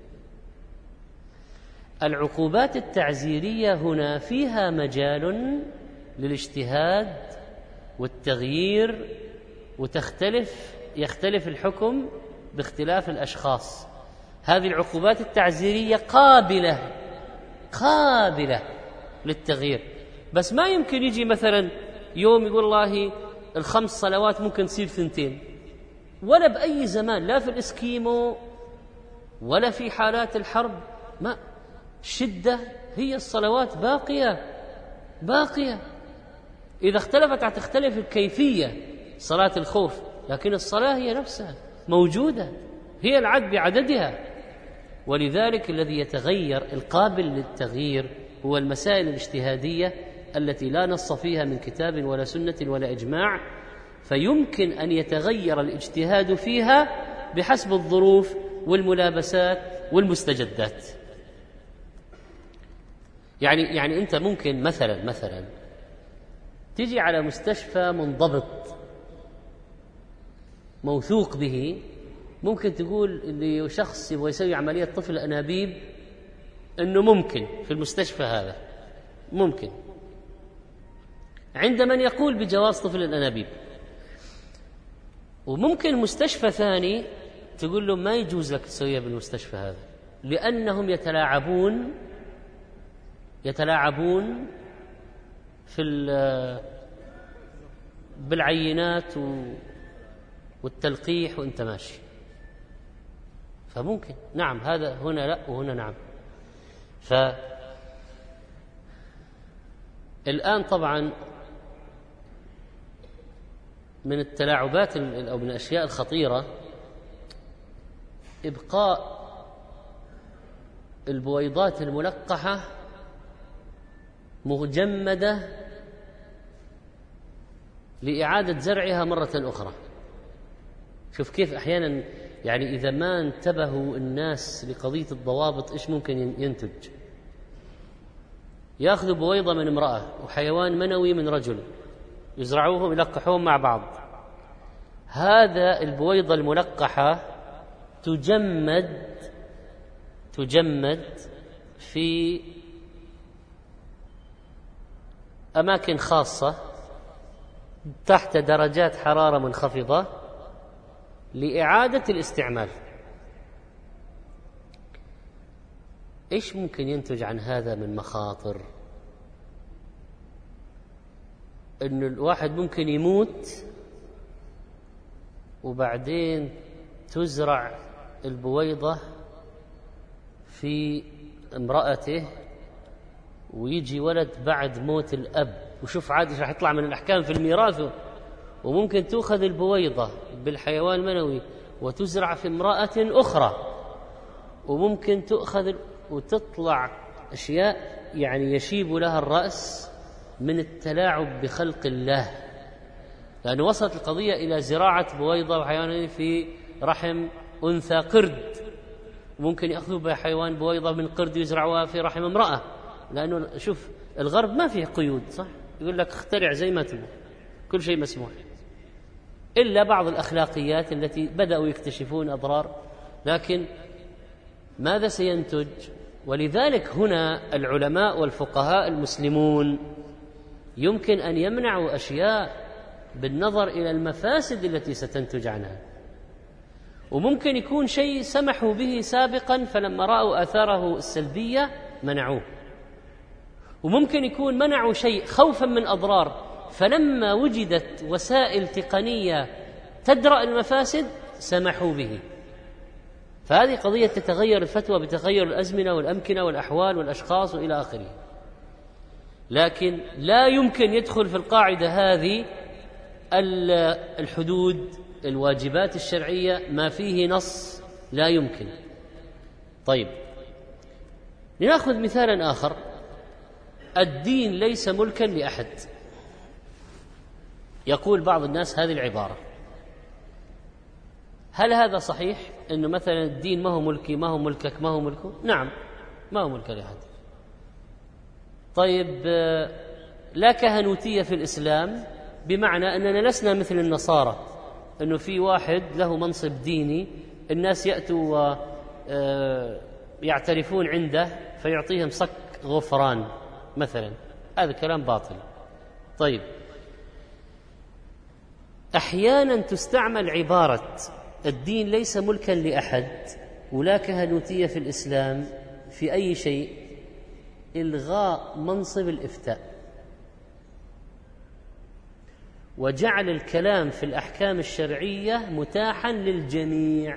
العقوبات التعزيرية هنا فيها مجال للاجتهاد والتغيير، وتختلف يختلف الحكم باختلاف الأشخاص. هذه العقوبات التعزيرية قابلة قابلة للتغيير، بس ما يمكن يجي مثلا يوم يقول الله الخمس صلوات ممكن تصير ثنتين، ولا بأي زمان، لا في الإسكيمو ولا في حالات الحرب، ما شدة هي الصلوات باقية باقية. إذا اختلفت هتختلف الكيفية، صلاة الخوف، لكن الصلاة هي نفسها موجودة، هي العد بعددها. ولذلك الذي يتغير القابل للتغيير هو المسائل الاجتهادية التي لا نص فيها من كتاب ولا سنة ولا إجماع، فيمكن أن يتغير الاجتهاد فيها بحسب الظروف والملابسات والمستجدات. يعني يعني أنت ممكن مثلا مثلا تيجي على مستشفى منضبط موثوق به، ممكن تقول اللي شخص يبغى يسوي عملية طفل أنابيب أنه ممكن في المستشفى هذا، ممكن عند من يقول بجواز طفل الأنابيب. وممكن مستشفى ثاني تقول له ما يجوز لك تسويها بالمستشفى هذا، لأنهم يتلاعبون يتلاعبون في بالعينات والتلقيح وانت ماشي. فممكن نعم هذا هنا لا وهنا نعم. فالآن طبعا من التلاعبات أو من الأشياء الخطيرة إبقاء البويضات الملقحة مجمدة لإعادة زرعها مرة أخرى. شوف كيف أحيانا يعني إذا ما انتبهوا الناس لقضية الضوابط إيش ممكن ينتج. يأخذوا بويضة من امرأة وحيوان منوي من رجل، يزرعوهم يلقحوهم مع بعض. هذا البويضة الملقحة تجمد تجمد في أماكن خاصة تحت درجات حرارة منخفضة لإعادة الاستعمال. إيش ممكن ينتج عن هذا من مخاطر؟ إنه الواحد ممكن يموت وبعدين تزرع البويضة في امرأته ويجي ولد بعد موت الأب. وشوف عادي راح يطلع من الأحكام في الميراث. وممكن تأخذ البويضة بالحيوان المنوي وتزرع في امرأة أخرى، وممكن تأخذ وتطلع أشياء يعني يشيب لها الرأس من التلاعب بخلق الله، لأنه وصلت القضية إلى زراعة بويضة وحيوان في رحم أنثى قرد. ممكن يأخذوا بحيوان بويضة من قرد ويزرعوها في رحم امرأة، لأنه شوف الغرب ما فيه قيود، صح؟ يقول لك اخترع زي ما تبغى، كل شيء مسموح، إلا بعض الأخلاقيات التي بدأوا يكتشفون أضرار. لكن ماذا سينتج؟ ولذلك هنا العلماء والفقهاء المسلمون يمكن أن يمنعوا أشياء بالنظر إلى المفاسد التي ستنتج عنها، وممكن يكون شيء سمحوا به سابقا فلما رأوا آثاره السلبية منعوه، وممكن يكون منعوا شيء خوفا من أضرار فلما وجدت وسائل تقنية تدرأ المفاسد سمحوا به. فهذه قضية تتغير الفتوى بتغير الأزمنة والأمكنة والأحوال والأشخاص وإلى آخره. لكن لا يمكن يدخل في القاعدة هذه الحدود الواجبات الشرعية ما فيه نص، لا يمكن. طيب لنأخذ مثالا آخر. الدين ليس ملكا لأحد. يقول بعض الناس هذه العبارة، هل هذا صحيح؟ إنه مثلا الدين ما هو ملكي، ما هو ملكك، ما هو ملكه؟ نعم ما هو ملك لأحد. طيب لا كهنوتية في الإسلام، بمعنى أننا لسنا مثل النصارى، أنه في واحد له منصب ديني الناس يأتوا ويعترفون عنده فيعطيهم صك غفران مثلا. هذا كلام باطل. طيب أحيانا تستعمل عبارة الدين ليس ملكا لأحد ولا كهنوتية في الإسلام في أي شيء، إلغاء منصب الإفتاء وجعل الكلام في الأحكام الشرعية متاحا للجميع.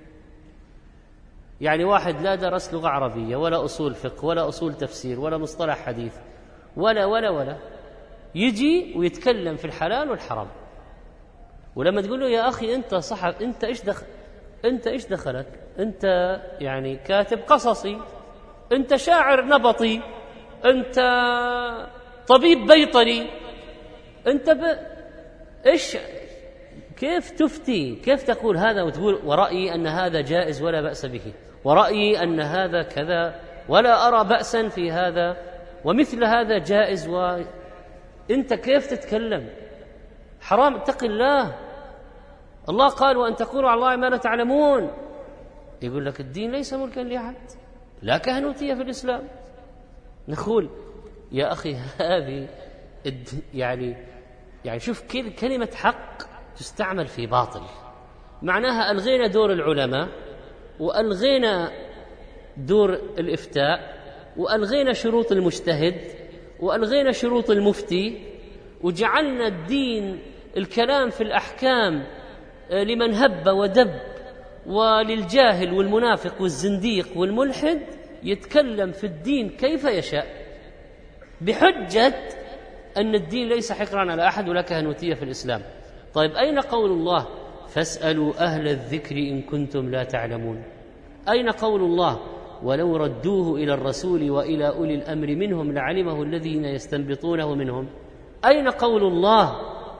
يعني واحد لا درس لغة عربية ولا أصول فقه ولا أصول تفسير ولا مصطلح حديث ولا ولا ولا يجي ويتكلم في الحلال والحرام، ولما تقول له يا أخي أنت صحف أنت إيش دخل أنت إيش دخلك أنت يعني كاتب قصصي، أنت شاعر نبطي، أنت طبيب بيطري، أنت ب... إيش كيف تفتي؟ كيف تقول هذا وتقول ورأيي أن هذا جائز ولا بأس به، ورأيي أن هذا كذا ولا أرى بأسا في هذا، ومثل هذا جائز، وأنت كيف تتكلم؟ حرام، اتق الله. الله قال وأن تقولوا على الله ما لا تعلمون. يقول لك الدين ليس ملكا لأحد، لا كهنوتية في الإسلام. نقول يا أخي هذه يعني يعني شوف كلمة حق تستعمل في باطل، معناها ألغينا دور العلماء وألغينا دور الإفتاء وألغينا شروط المجتهد وألغينا شروط المفتي، وجعلنا الدين الكلام في الأحكام لمن هب ودب، وللجاهل والمنافق والزنديق والملحد يتكلم في الدين كيف يشاء بحجة أن الدين ليس حكرا على أحد ولا كهنوتية في الإسلام. طيب أين قول الله فاسألوا أهل الذكر إن كنتم لا تعلمون؟ أين قول الله ولو ردوه إلى الرسول وإلى أولي الأمر منهم لعلمه الذين يستنبطونه منهم؟ أين قول الله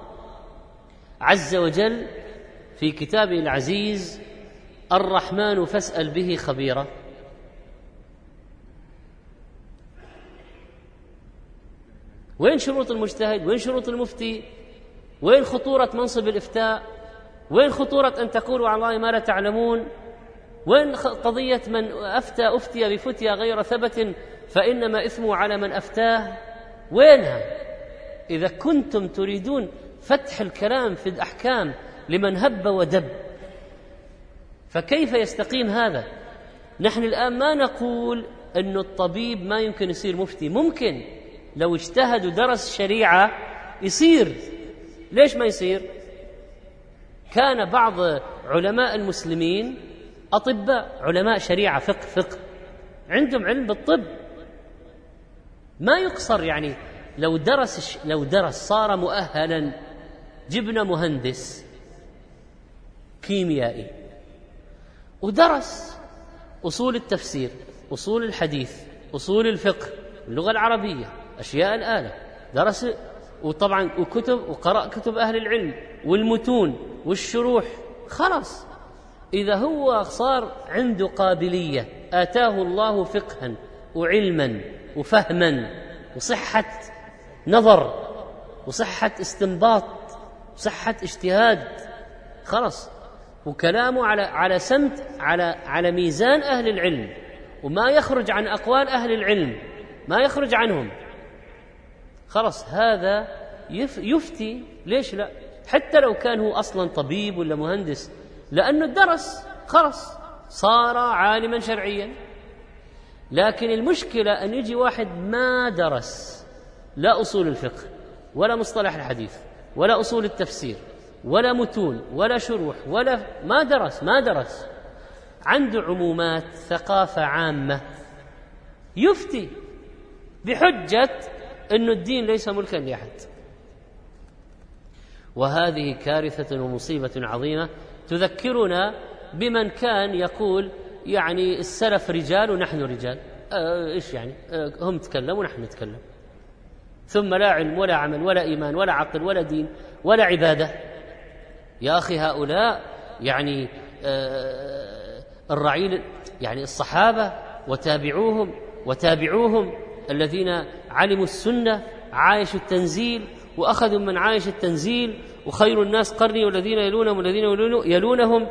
عز وجل في كتابه العزيز الرحمن فاسأل به خبيرا؟ وين شروط المجتهد؟ وين شروط المفتي؟ وين خطورة منصب الإفتاء؟ وين خطورة أن تقولوا على الله ما لا تعلمون؟ وين قضية من أفتى أفتي بفتيا غير ثبت فإنما إثمه على من أفتاه؟ وينها؟ إذا كنتم تريدون فتح الكلام في الأحكام لمن هب ودب فكيف يستقيم هذا؟ نحن الآن ما نقول أن الطبيب ما يمكن يصير مفتي، ممكن لو اجتهد ودرس شريعة يصير. ليش ما يصير؟ كان بعض علماء المسلمين أطباء، علماء شريعة، فقه فقه عندهم علم بالطب، ما يقصر. يعني لو درس لو درس صار مؤهلا. جبنا مهندس كيميائي ودرس أصول التفسير، أصول الحديث، أصول الفقه، اللغة العربية، أشياء الآلة، درس وطبعا وكتب وقرأ كتب أهل العلم والمتون والشروح. خلاص إذا هو صار عنده قابلية، آتاه الله فقها وعلما وفهما وصحة نظر وصحة استنباط وصحة اجتهاد، خلاص، وكلامه على على سمت على على ميزان أهل العلم، وما يخرج عن أقوال أهل العلم، ما يخرج عنهم، خلاص هذا يفتي. ليش لا؟ حتى لو كان هو أصلا طبيب ولا مهندس، لأنه درس خلاص صار عالما شرعيا. لكن المشكلة أن يجي واحد ما درس لا أصول الفقه ولا مصطلح الحديث ولا أصول التفسير ولا متون ولا شروح ولا ما درس ما درس عنده عمومات ثقافة عامة، يفتي بحجة أن الدين ليس ملكا لأحد. وهذه كارثة ومصيبة عظيمة تذكرنا بمن كان يقول يعني السلف رجال ونحن رجال. آه إيش يعني؟ آه هم تكلموا ونحن نتكلم، ثم لا علم ولا عمل ولا إيمان ولا عقل ولا دين ولا عبادة. يا أخي هؤلاء يعني آه الرعيل، يعني الصحابة وتابعوهم وتابعوهم الذين علموا السنة، عايشوا التنزيل وأخذوا من عايش التنزيل، وخير الناس قرني والذين يلونهم والذين يلونهم،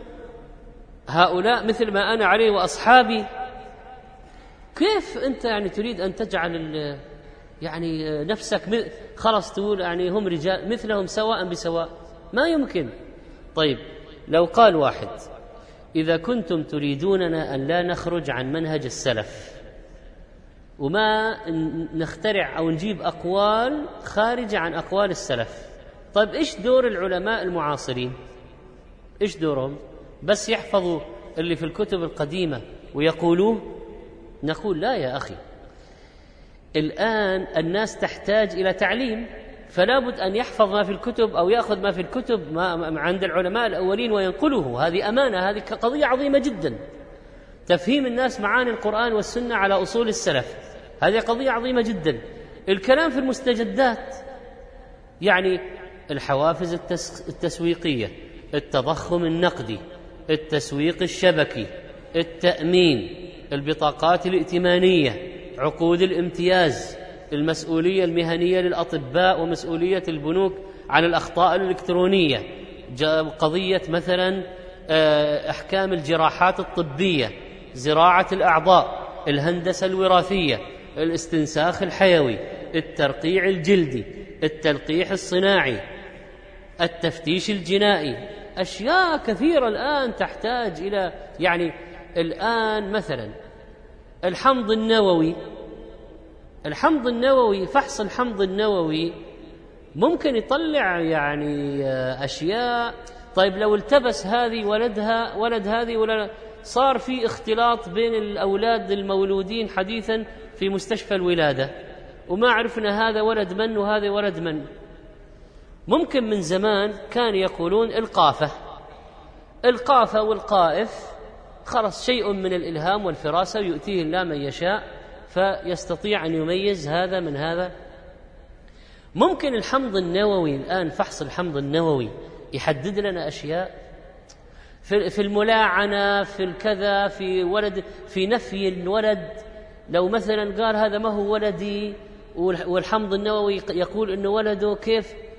هؤلاء مثل ما أنا عليه وأصحابي. كيف أنت يعني تريد أن تجعل يعني نفسك خلاص تقول يعني هم رجال مثلهم سواء بسواء؟ ما يمكن. طيب لو قال واحد إذا كنتم تريدوننا أن لا نخرج عن منهج السلف وما نخترع أو نجيب أقوال خارجة عن أقوال السلف، طيب إيش دور العلماء المعاصرين؟ إيش دورهم؟ بس يحفظوا اللي في الكتب القديمة ويقولوه؟ نقول لا يا أخي، الآن الناس تحتاج إلى تعليم، فلا بد أن يحفظ ما في الكتب أو يأخذ ما في الكتب ما عند العلماء الأولين وينقله. هذه أمانة، هذه قضية عظيمة جدا. تفهيم الناس معاني القرآن والسنة على أصول السلف، هذه قضية عظيمة جدا. الكلام في المستجدات، يعني الحوافز التسويقية، التضخم النقدي، التسويق الشبكي، التأمين، البطاقات الائتمانية، عقود الامتياز، المسؤولية المهنية للأطباء ومسؤولية البنوك عن الأخطاء الإلكترونية، قضية مثلا أحكام الجراحات الطبية، زراعة الأعضاء، الهندسة الوراثية، الاستنساخ الحيوي، الترقيع الجلدي، التلقيح الصناعي، التفتيش الجنائي. أشياء كثيرة الآن تحتاج إلى، يعني الآن مثلا الحمض النووي، الحمض النووي فحص الحمض النووي ممكن يطلع يعني أشياء. طيب لو التبس هذه ولدها ولد هذه ولا صار في اختلاط بين الأولاد المولودين حديثا في مستشفى الولادة وما عرفنا هذا ولد من وهذا ولد من. ممكن من زمان كان يقولون القافة، القافة والقائف خلص شيء من الإلهام والفراسة يؤتيه الله من يشاء فيستطيع أن يميز هذا من هذا. ممكن الحمض النووي الآن فحص الحمض النووي يحدد لنا أشياء في الملاعنة، في الكذا، في ولد، في نفي الولد. لو مثلا قال هذا ما هو ولدي والحمض النووي يقول إنه ولده، كيف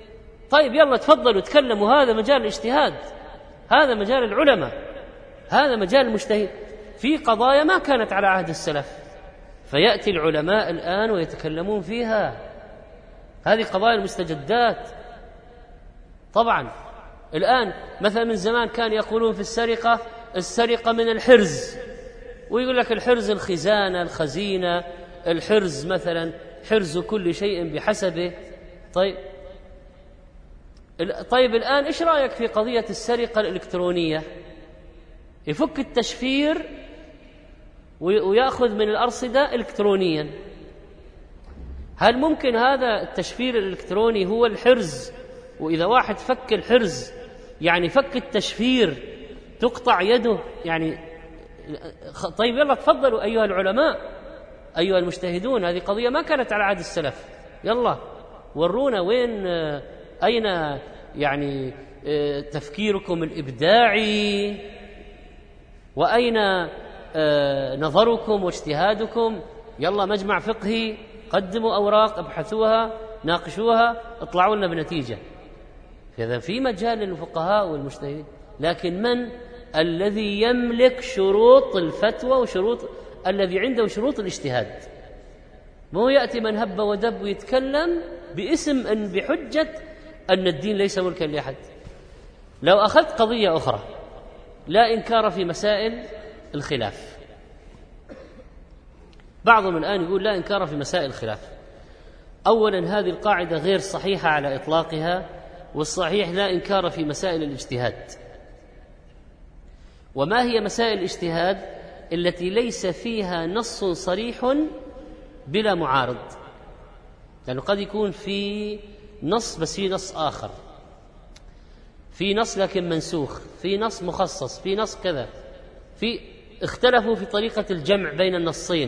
طيب يلا تفضلوا تكلموا، هذا مجال الاجتهاد، هذا مجال العلماء، هذا مجال المجتهد في قضايا ما كانت على عهد السلف، فيأتي العلماء الآن ويتكلمون فيها. هذه قضايا المستجدات. طبعا الآن مثلا من زمان كان يقولون في السرقة السرقة من الحرز، ويقول لك الحرز الخزانة الخزينة، الحرز مثلا حرز كل شيء بحسبه. طيب طيب الآن إيش رأيك في قضية السرقة الإلكترونية؟ يفك التشفير ويأخذ من الأرصدة إلكترونيا. هل ممكن هذا التشفير الإلكتروني هو الحرز؟ وإذا واحد فك الحرز يعني فك التشفير تقطع يده يعني. طيب يلا تفضلوا أيها العلماء أيها المجتهدون، هذه قضية ما كانت على عهد السلف، يلا ورونا وين أين يعني تفكيركم الإبداعي، وأين نظركم واجتهادكم. يلا مجمع فقهي، قدموا أوراق ابحثوها ناقشوها اطلعوا لنا بنتيجة. إذا في مجال للفقهاء والمجتهدين، لكن من الذي يملك شروط الفتوى وشروط الذي عنده شروط الاجتهاد؟ مو يأتي من هب ودب ويتكلم باسم أن بحجة أن الدين ليس ملكا لأحد. لو أخذت قضية أخرى، لا إنكار في مسائل الخلاف. بعضهم الآن يقول لا إنكار في مسائل الخلاف. أولا هذه القاعدة غير صحيحة على إطلاقها، والصحيح لا إنكار في مسائل الاجتهاد. وما هي مسائل الاجتهاد؟ التي ليس فيها نص صريح بلا معارض، لأنه قد يكون في نص بس في نص آخر، في نص لكن منسوخ، في نص مخصص، في نص كذا، في اختلفوا في طريقة الجمع بين النصين.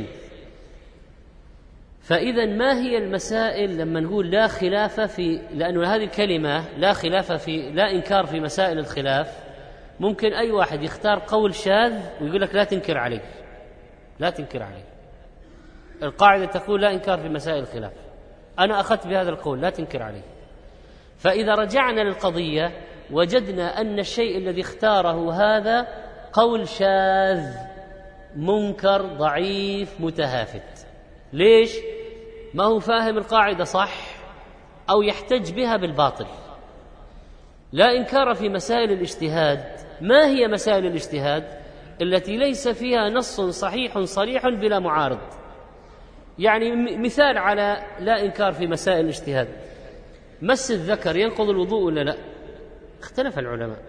فإذا ما هي المسائل لما نقول لا خلاف في، لأنه هذه الكلمة لا خلاف في لا إنكار في مسائل الخلاف، ممكن أي واحد يختار قول شاذ ويقول لك لا تنكر عليه، لا تنكر عليه. القاعدة تقول لا إنكار في مسائل الخلاف، أنا أخذت بهذا القول لا تنكر عليه. فإذا رجعنا للقضية وجدنا أن الشيء الذي اختاره هذا قول شاذ منكر ضعيف متهافت. ليش؟ ما هو فاهم القاعدة صح أو يحتج بها بالباطل. لا إنكار في مسائل الاجتهاد. ما هي مسائل الاجتهاد؟ التي ليس فيها نص صحيح صريح بلا معارض. يعني مثال على لا إنكار في مسائل الاجتهاد: مس الذكر ينقض الوضوء ولا لا؟ اختلف العلماء.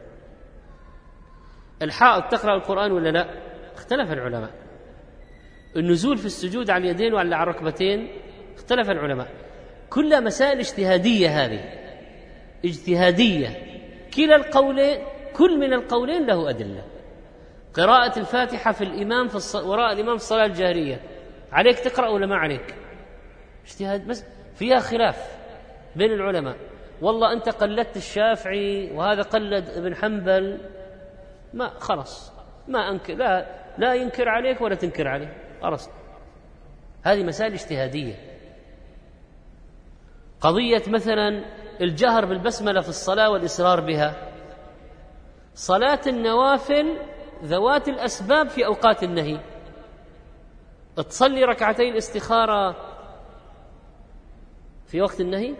الحائض تقرأ القرآن ولا لا؟ اختلف العلماء. النزول في السجود على اليدين وعلى الركبتين اختلف العلماء. كلها مسائل اجتهادية، هذه اجتهادية. كلا القولين، كل من القولين له أدلة. قراءة الفاتحة في الإمام في الص... وراء الإمام في الصلاة الجهرية، عليك تقرأ ولا ما عليك؟ اجتهاد، بس فيها خلاف بين العلماء. والله أنت قلدت الشافعي وهذا قلد ابن حنبل، ما خلص ما أنكر، لا لا ينكر عليك ولا تنكر عليه، خلاص. هذه مسائل اجتهادية. قضية مثلا الجهر بالبسملة في الصلاة والإصرار بها، صلاة النوافل ذوات الأسباب في أوقات النهي، تصلي ركعتي الاستخارة في وقت النهي،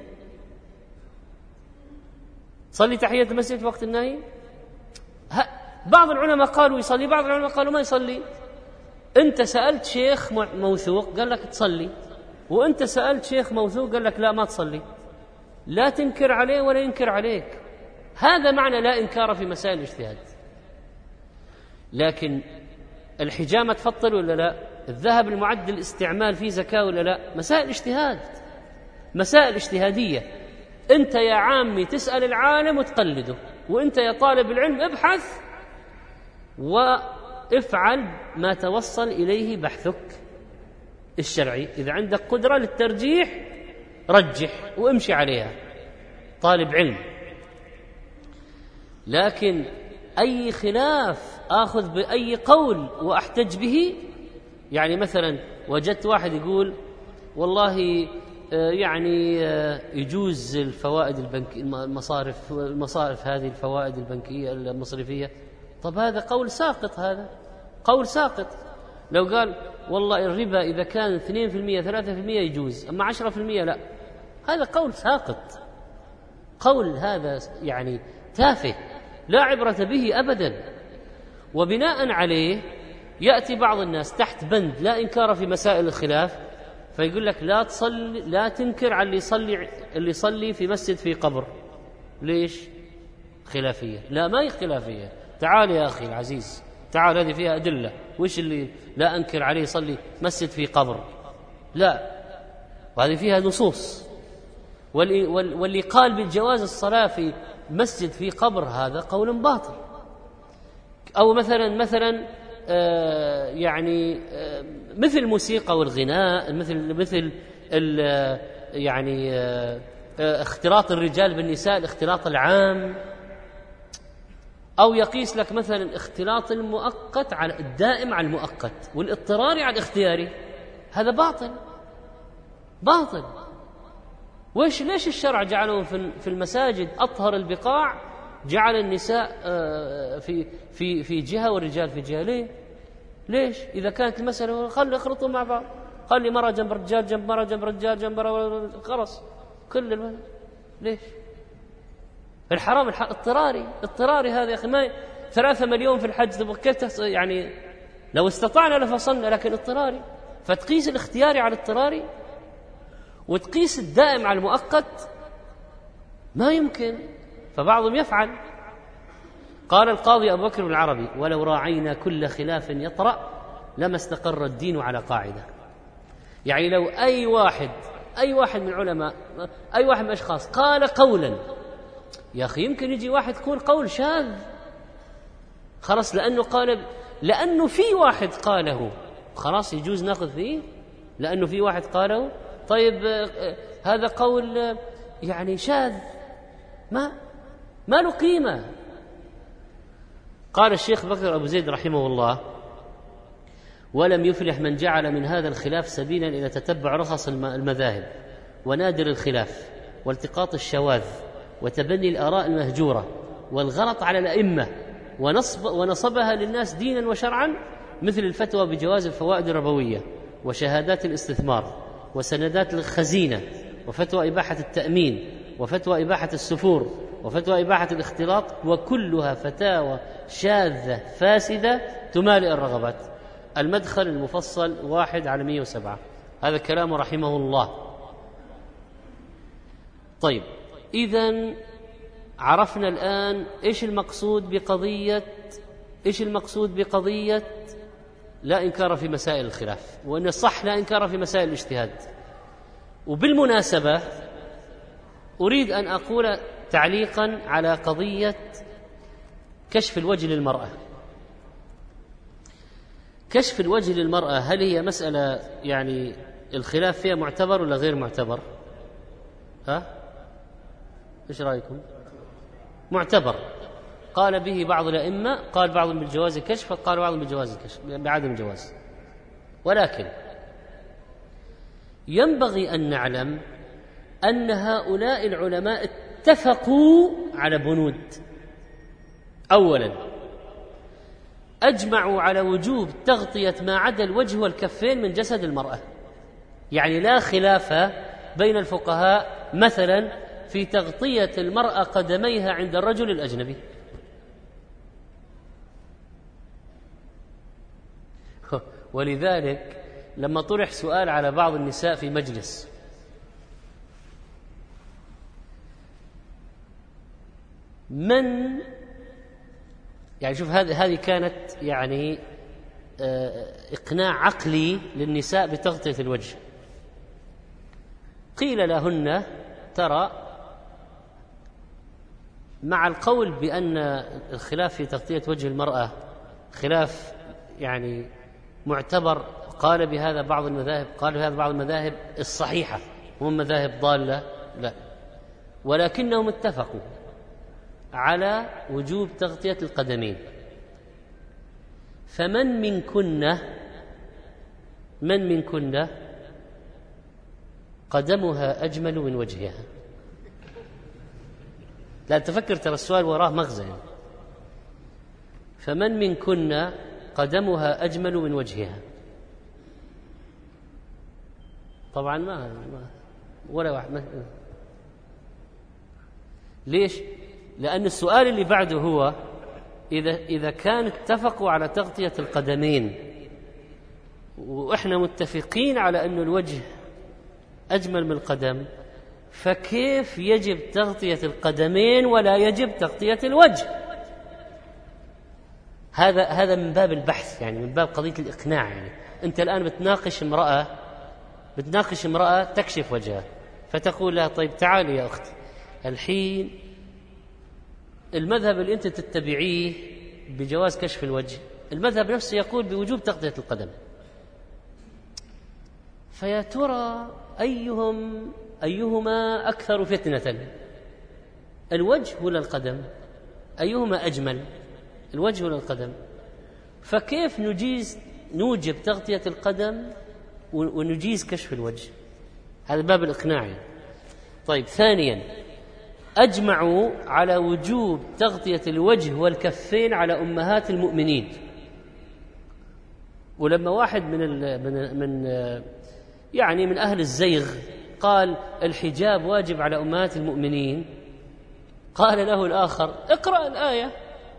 تصلي تحية المسجد في وقت النهي. بعض العلماء قالوا يصلي، بعض العلماء قالوا ما يصلي. أنت سألت شيخ موثوق قال لك تصلي، وأنت سألت شيخ موثوق قال لك لا ما تصلي. لا تنكر عليه ولا ينكر عليك. هذا معنى لا إنكار في مسائل الاجتهاد. لكن الحجامة تفضل ولا لا؟ الذهب المعدل الاستعمال فيه زكاة ولا لا؟ مسائل اجتهاد، مسائل اجتهادية. أنت يا عامي تسأل العالم وتقلده، وأنت يا طالب العلم ابحث وافعل ما توصل إليه بحثك الشرعي. إذا عندك قدرة للترجيح رجح وامشي عليها، طالب علم. لكن أي خلاف آخذ بأي قول وأحتج به. يعني مثلا وجدت واحد يقول والله يعني يجوز الفوائد البنكية، المصارف المصارف هذه الفوائد البنكية المصرفية. طب هذا قول ساقط، هذا قول ساقط. لو قال والله الربا إذا كان اثنين بالمئة ثلاثة بالمئة يجوز، أما عشرة بالمئة لا، هذا قول ساقط، قول هذا يعني تافه لا عبرة به أبدا. وبناء عليه يأتي بعض الناس تحت بند لا إنكار في مسائل الخلاف، فيقول لك لا تصلي، لا تنكر على اللي يصلي اللي يصلي في مسجد في قبر. ليش؟ خلافية. لا، ما هي خلافية. تعال يا أخي العزيز، تعال، هذه فيها أدلة. وش اللي لا أنكر عليه يصلي مسجد في قبر؟ لا، وهذه فيها نصوص. واللي, واللي قال بالجواز الصلاة في مسجد في قبر هذا قول باطل. أو مثلا مثلا آه يعني آه مثل الموسيقى والغناء، مثل مثل يعني آه آه اختلاط الرجال بالنساء، الاختلاط العام. أو يقيس لك مثلا الاختلاط المؤقت على الدائم على المؤقت، والاضطراري على الاختياري. هذا باطل باطل. وإيش ليش الشرع جعلهم في المساجد أطهر البقاع، جعل النساء في في في جهة والرجال في جهة؟ ليه؟ ليش؟ إذا كانت المسألة خلي يخلطوا مع بعض، خلي مرة جنب رجال جنب مرة جنب رجال جنب مرة، خلاص كل المسألة. ليش؟ الحرام الح... اضطراري اضطراري هذا يا أخي. ما ثلاثة مليون في الحج، تبغى كيف يعني؟ لو استطعنا لفصلنا، لكن اضطراري. فتقيس الاختياري على الاضطراري وتقيس الدائم على المؤقت، ما يمكن. فبعضهم يفعل. قال القاضي أبو بكر بن العربي: ولو راعينا كل خلاف يطرأ لما استقر الدين على قاعدة. يعني لو أي واحد أي واحد من العلماء، أي واحد من الأشخاص قال قولا، يا أخي يمكن يجي واحد يكون قول شاذ، خلاص لأنه قال، لأنه في واحد قاله، خلاص يجوز ناخذ فيه لأنه في واحد قاله. طيب هذا قول يعني شاذ، ما ما له قيمة. قال الشيخ بكر أبو زيد رحمه الله: ولم يفلح من جعل من هذا الخلاف سبيلا إلى تتبع رخص المذاهب ونادر الخلاف والتقاط الشواذ وتبني الآراء المهجورة والغلط على الأئمة ونصب ونصبها للناس دينا وشرعا، مثل الفتوى بجواز الفوائد الربوية وشهادات الاستثمار وسندات الخزينة وفتوى إباحة التأمين وفتوى إباحة السفور وفتوى إباحة الاختلاط، وكلها فتاوى شاذة فاسدة تمالئ الرغبات. المدخل المفصل واحد على مئة وسبعة. هذا كلام رحمه الله. طيب، إذن عرفنا الآن إيش المقصود بقضية إيش المقصود بقضية لا إنكار في مسائل الخلاف، وأن الصح لا إنكار في مسائل الاجتهاد. وبالمناسبة أريد أن أقول تعليقا على قضية كشف الوجه للمرأة. كشف الوجه للمرأة، هل هي مسألة يعني الخلاف فيها معتبر ولا غير معتبر؟ ها؟ إيش رأيكم؟ معتبر. قال به بعض الأئمة، قال بعضهم بالجواز الكشف، قال بعضهم بالجواز الكشف بعدم الجواز. ولكن ينبغي أن نعلم أن هؤلاء العلماء اتفقوا على بنود. أولا، أجمعوا على وجوب تغطية ما عدا الوجه والكفين من جسد المرأة. يعني لا خلاف بين الفقهاء مثلا في تغطية المرأة قدميها عند الرجل الأجنبي. ولذلك لما طرح سؤال على بعض النساء في مجلس، من يعني شوف هذه هذه كانت يعني إقناع عقلي للنساء بتغطية الوجه. قيل لهن: ترى مع القول بأن الخلاف في تغطية وجه المرأة خلاف يعني معتبر، قال بهذا بعض المذاهب، قال بهذا بعض المذاهب الصحيحة، هم مذاهب ضالة، لا، ولكنهم اتفقوا على وجوب تغطية القدمين. فمن منكن من منكن قدمها أجمل من وجهها. لا تفكر، ترى السؤال وراه مغزى. فمن منكن قدمها أجمل من وجهها؟ طبعا ما, ما ولا واحد ما. ليش؟ لأن السؤال اللي بعده هو إذا إذا كان اتفقوا على تغطية القدمين وإحنا متفقين على أن الوجه أجمل من القدم، فكيف يجب تغطية القدمين ولا يجب تغطية الوجه؟ هذا هذا من باب البحث، يعني من باب قضية الإقناع. يعني أنت الآن بتناقش امرأة بتناقش امرأة تكشف وجهها، فتقول لها طيب تعالي يا أختي، الحين المذهب اللي أنت تتبعيه بجواز كشف الوجه، المذهب نفسه يقول بوجوب تغطية القدم، فيا ترى أيهم أيهما أكثر فتنة، الوجه ولا القدم؟ أيهما أجمل، الوجه ولا القدم؟ فكيف نجيز نوجب تغطية القدم ونجيز كشف الوجه؟ هذا باب الإقناع. طيب، ثانيا، أجمعوا على وجوب تغطية الوجه والكفين على أمهات المؤمنين. ولما واحد من ال من من يعني من أهل الزيغ قال الحجاب واجب على أمهات المؤمنين، قال له الآخر اقرأ الآية: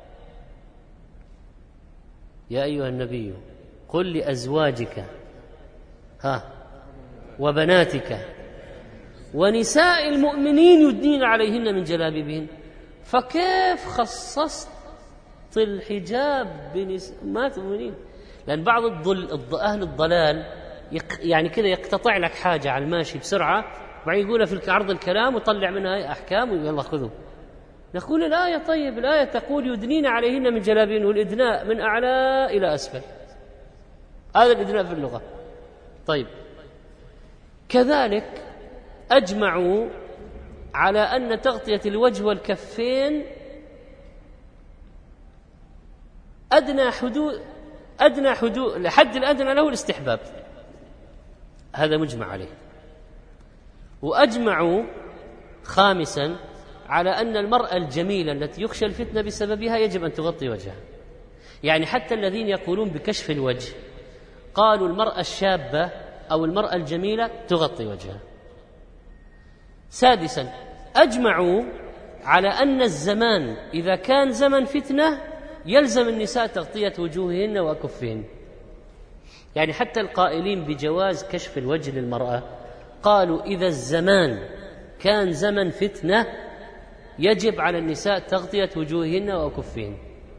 يا أيها النبي قل لأزواجك ها وبناتك ونساء المؤمنين يدنين عليهن من جلابيبهن. فكيف خصصت الحجاب بأمهات المؤمنين؟ لأن بعض الضل أهل الضلال يعني كذا يقتطع لك حاجة على الماشي بسرعة وبعدين يقولها في عرض الكلام وطلع منها أحكام ويلا خذوا. نقول الآية طيب، الآية تقول يدنين عليهن من جلابيبهن، والإدناء من أعلى إلى أسفل، هذا الإدناء في اللغة. طيب، كذلك أجمعوا على أن تغطية الوجه والكفين أدنى حدود أدنى حدود الحد الأدنى له الاستحباب، هذا مجمع عليه. وأجمعوا خامسا على أن المرأة الجميلة التي يخشى الفتنة بسببها يجب أن تغطي وجهها، يعني حتى الذين يقولون بكشف الوجه قالوا المرأة الشابة أو المرأة الجميلة تغطي وجهها. سادسا، أجمعوا على أن الزمان إذا كان زمن فتنة يلزم النساء تغطية وجوههن وأكفهن، يعني حتى القائلين بجواز كشف الوجه للمرأة قالوا إذا الزمان كان زمن فتنة يجب على النساء تغطية وجوههن وأكفهن.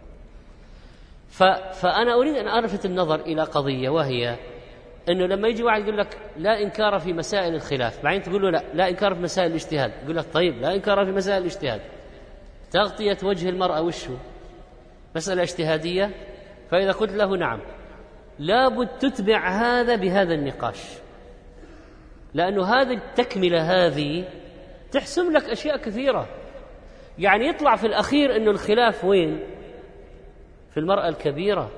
فأنا أريد أن ألفت النظر إلى قضية، وهي أنه لما يجي واحد يقول لك لا إنكار في مسائل الخلاف، بعدين تقول له لا لا إنكار في مسائل الاجتهاد، يقول لك طيب لا إنكار في مسائل الاجتهاد، تغطية وجه المرأة وشه مسألة اجتهادية؟ فإذا قلت له نعم، لابد تتبع هذا بهذا النقاش، لأنه هذه التكملة هذه تحسم لك أشياء كثيرة. يعني يطلع في الأخير أنه الخلاف وين؟ في المرأة الكبيرة.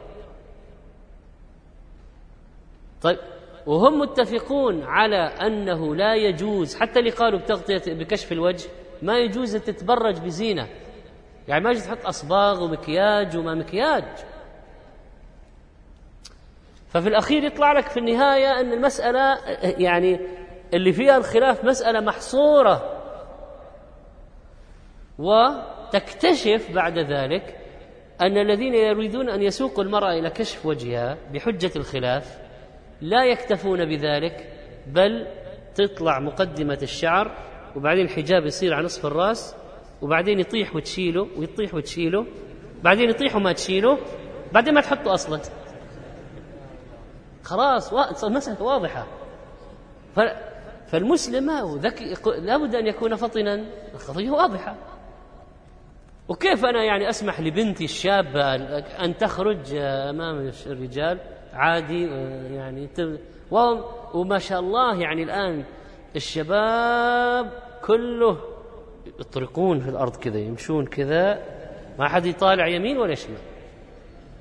طيب، وهم متفقون على أنه لا يجوز، حتى اللي قالوا بتغطية بكشف الوجه ما يجوز تتبرج بزينة، يعني ما يجوز تحط أصباغ ومكياج وما مكياج. ففي الأخير يطلع لك في النهاية أن المسألة يعني اللي فيها الخلاف مسألة محصورة، وتكتشف بعد ذلك أن الذين يريدون أن يسوقوا المرأة إلى كشف وجهها بحجة الخلاف لا يكتفون بذلك، بل تطلع مقدمة الشعر وبعدين الحجاب يصير على نصف الرأس وبعدين يطيح وتشيله ويطيح وتشيله، بعدين يطيح وما تشيله، بعدين ما تحطه أصلا. خلاص مسألة واضحة. فالمسلم ذكي لابد أن يكون فطنا، القضية واضحة. وكيف أنا يعني أسمح لبنتي الشابة أن تخرج أمام الرجال عادي يعني، وما شاء الله يعني الآن الشباب كله يطرقون في الأرض كذا، يمشون كذا، ما حد يطالع يمين ولا شمال.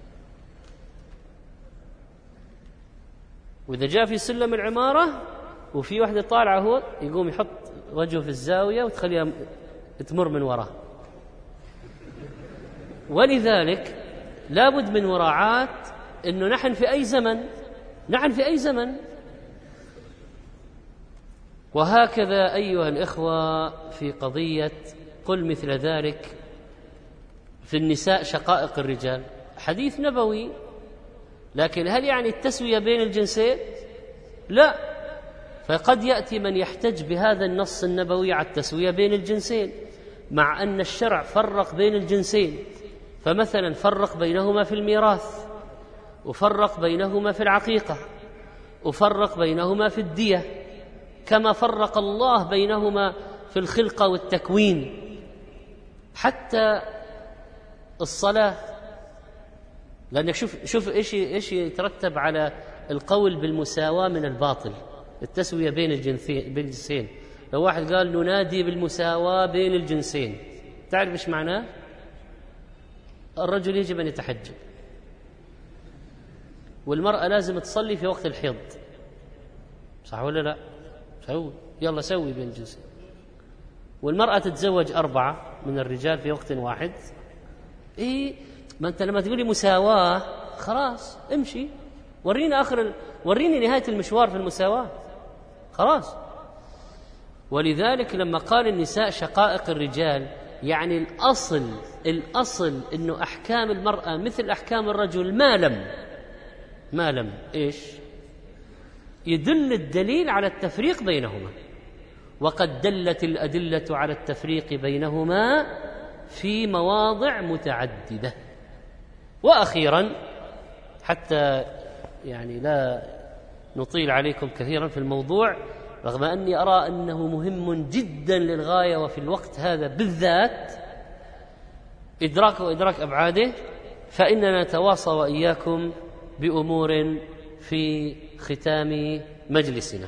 وإذا جاء في سلم العمارة وفي واحدة طالعة هو يقوم يحط وجهه في الزاوية وتخليها تمر من وراه. ولذلك لابد من مراعاة أنه نحن في أي زمن، نحن في أي زمن. وهكذا أيها الإخوة في قضية قل مثل ذلك في النساء شقائق الرجال، حديث نبوي، لكن هل يعني التسوية بين الجنسين؟ لا. فقد يأتي من يحتج بهذا النص النبوي على التسوية بين الجنسين، مع أن الشرع فرق بين الجنسين، فمثلا فرق بينهما في الميراث، وفرق بينهما في العقيقة، وفرق بينهما في الدية، كما فرق الله بينهما في الخلقة والتكوين. حتى الصلاة، لأنك شوف شوف إيش إيش يترتب على القول بالمساواة من الباطل، التسوية بين الجنسين. لو واحد قال ننادي بالمساواة بين الجنسين، تعرف إيش معناه؟ الرجل يجب أن يتحجب، والمرأة لازم تصلي في وقت الحيض، صح ولا لا؟ سوي يلا سوي بين الجنسين. والمرأة تتزوج أربعة من الرجال في وقت واحد. إيه ما أنت لما تقولي مساواة خلاص امشي، ورينا آخر ال... وريني نهاية المشوار في المساواة، خلاص. ولذلك لما قال النساء شقائق الرجال، يعني الأصل الأصل إنه أحكام المرأة مثل أحكام الرجل، ما لم ما لم إيش يدل الدليل على التفريق بينهما، وقد دلت الأدلة على التفريق بينهما في مواضع متعددة. وأخيرا، حتى يعني لا نطيل عليكم كثيرا في الموضوع، رغم أني أرى أنه مهم جدا للغاية وفي الوقت هذا بالذات إدراك وإدراك أبعاده، فإننا نتواصى وإياكم بأمور في ختام مجلسنا.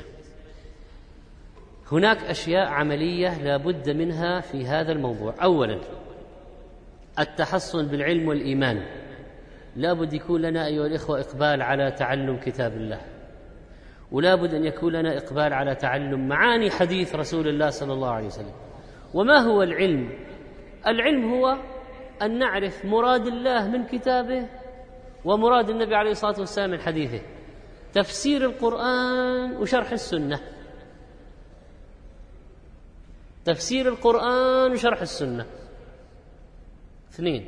هناك أشياء عملية لا بد منها في هذا الموضوع. أولا، التحصن بالعلم والإيمان، لا بد يكون لنا أيها الإخوة إقبال على تعلم كتاب الله، ولا بد أن يكون لنا إقبال على تعلم معاني حديث رسول الله صلى الله عليه وسلم. وما هو العلم؟ العلم هو أن نعرف مراد الله من كتابه ومراد النبي عليه الصلاة والسلام من حديثه، تفسير القرآن وشرح السنة، تفسير القرآن وشرح السنة. اثنين،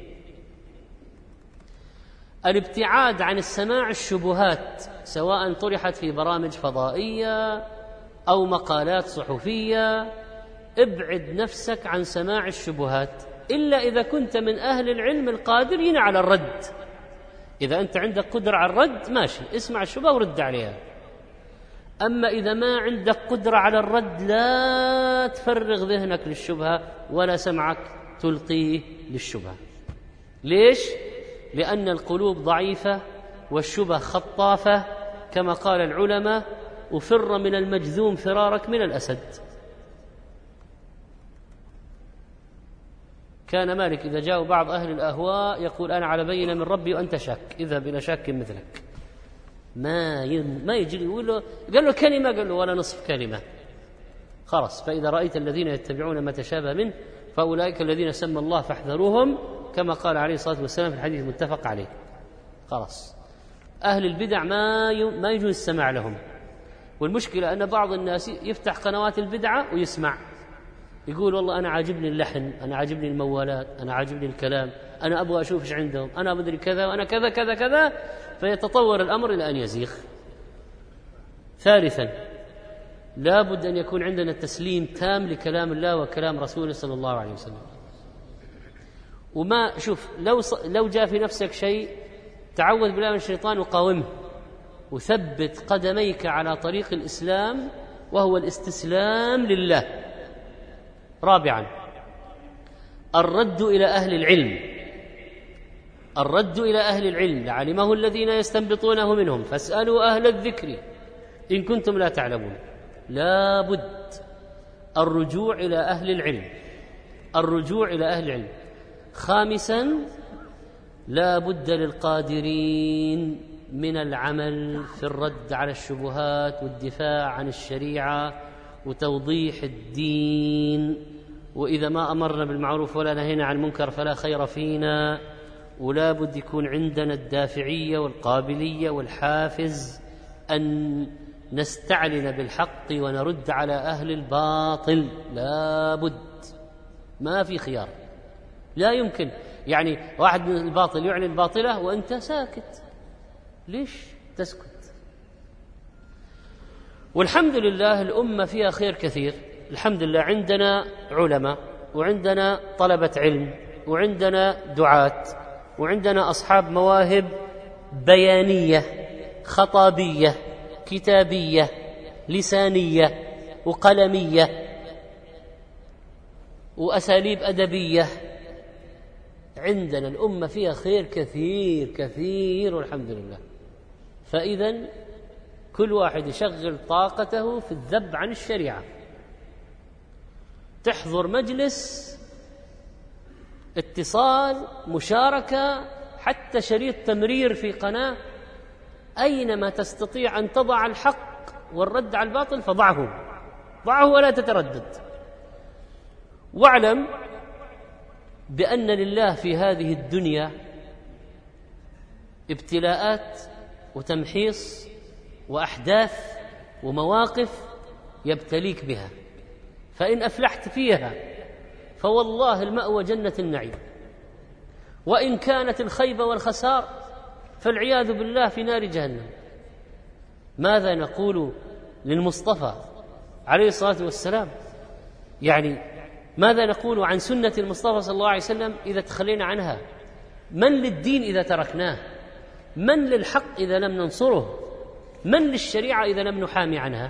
الابتعاد عن السماع الشبهات، سواء طرحت في برامج فضائية أو مقالات صحفية. ابعد نفسك عن سماع الشبهات إلا إذا كنت من أهل العلم القادرين على الرد. إذا أنت عندك قدرة على الرد ماشي، اسمع الشبهة ورد عليها. أما إذا ما عندك قدرة على الرد لا تفرغ ذهنك للشبهة ولا سمعك تلقيه للشبهة. ليش؟ لأن القلوب ضعيفة والشبه خطافة، كما قال العلماء: وفر من المجذوم فرارك من الأسد. كان مالك إذا جاء بعض أهل الأهواء يقول: أنا على بينة من ربي وأنت شاك، اذهب إلى شاك مثلك. ما ما يجي يقول له، قال له كلمة، قال له ولا نصف كلمة، خلاص. فإذا رأيت الذين يتبعون ما تشابه منه فأولئك الذين سمى الله فاحذروهم، كما قال عليه الصلاة والسلام في الحديث المتفق عليه. خلاص، أهل البدع ما ما يجوز السماع لهم. والمشكلة أن بعض الناس يفتح قنوات البدعة ويسمع، يقول والله أنا عاجبني اللحن، أنا عاجبني الموالات، أنا عاجبني الكلام، أنا أبغى أشوف إيش عندهم، أنا بدري كذا وأنا كذا كذا كذا، فيتطور الأمر إلى أن يزيغ. ثالثا، لا بد أن يكون عندنا تسليم تام لكلام الله وكلام رسوله صلى الله عليه وسلم. وما شوف لو لو جاء في نفسك شيء تعوذ بالله من الشيطان وقاومه، وثبت قدميك على طريق الإسلام وهو الاستسلام لله. رابعا، الرد إلى أهل العلم، الرد إلى أهل العلم لعلمه الذين يستنبطونه منهم، فاسألوا أهل الذكر إن كنتم لا تعلمون. لا بد الرجوع إلى أهل العلم، الرجوع إلى أهل العلم. خامسا، لا بد للقادرين من العمل في الرد على الشبهات والدفاع عن الشريعة وتوضيح الدين. وإذا ما أمرنا بالمعروف ولا نهينا عن المنكر فلا خير فينا. ولا بد يكون عندنا الدافعية والقابلية والحافز أن نستعلن بالحق ونرد على أهل الباطل. لا بد، ما في خيار. لا يمكن يعني واحد من الباطل يعلن باطله وأنت ساكت، ليش تسكت؟ والحمد لله الأمة فيها خير كثير، الحمد لله. عندنا علماء، وعندنا طلبة علم، وعندنا دعاة، وعندنا أصحاب مواهب بيانية خطابية كتابية لسانية وقلمية وأساليب أدبية. عندنا الأمة فيها خير كثير كثير والحمد لله. فإذا كل واحد يشغل طاقته في الذب عن الشريعة. تحضر مجلس، اتصال، مشاركة، حتى شريط تمرير في قناة، أينما تستطيع أن تضع الحق والرد على الباطل فضعه، ضعه ولا تتردد. واعلم بأن لله في هذه الدنيا ابتلاءات وتمحيص وأحداث ومواقف يبتليك بها، فإن أفلحت فيها فوالله المأوى جنة النعيم، وإن كانت الخيبة والخسار فالعياذ بالله في نار جهنم. ماذا نقول للمصطفى عليه الصلاة والسلام؟ يعني ماذا نقول عن سنة المصطفى صلى الله عليه وسلم إذا تخلينا عنها؟ من للدين إذا تركناه؟ من للحق إذا لم ننصره؟ من للشريعة إذا لم نحامي عنها؟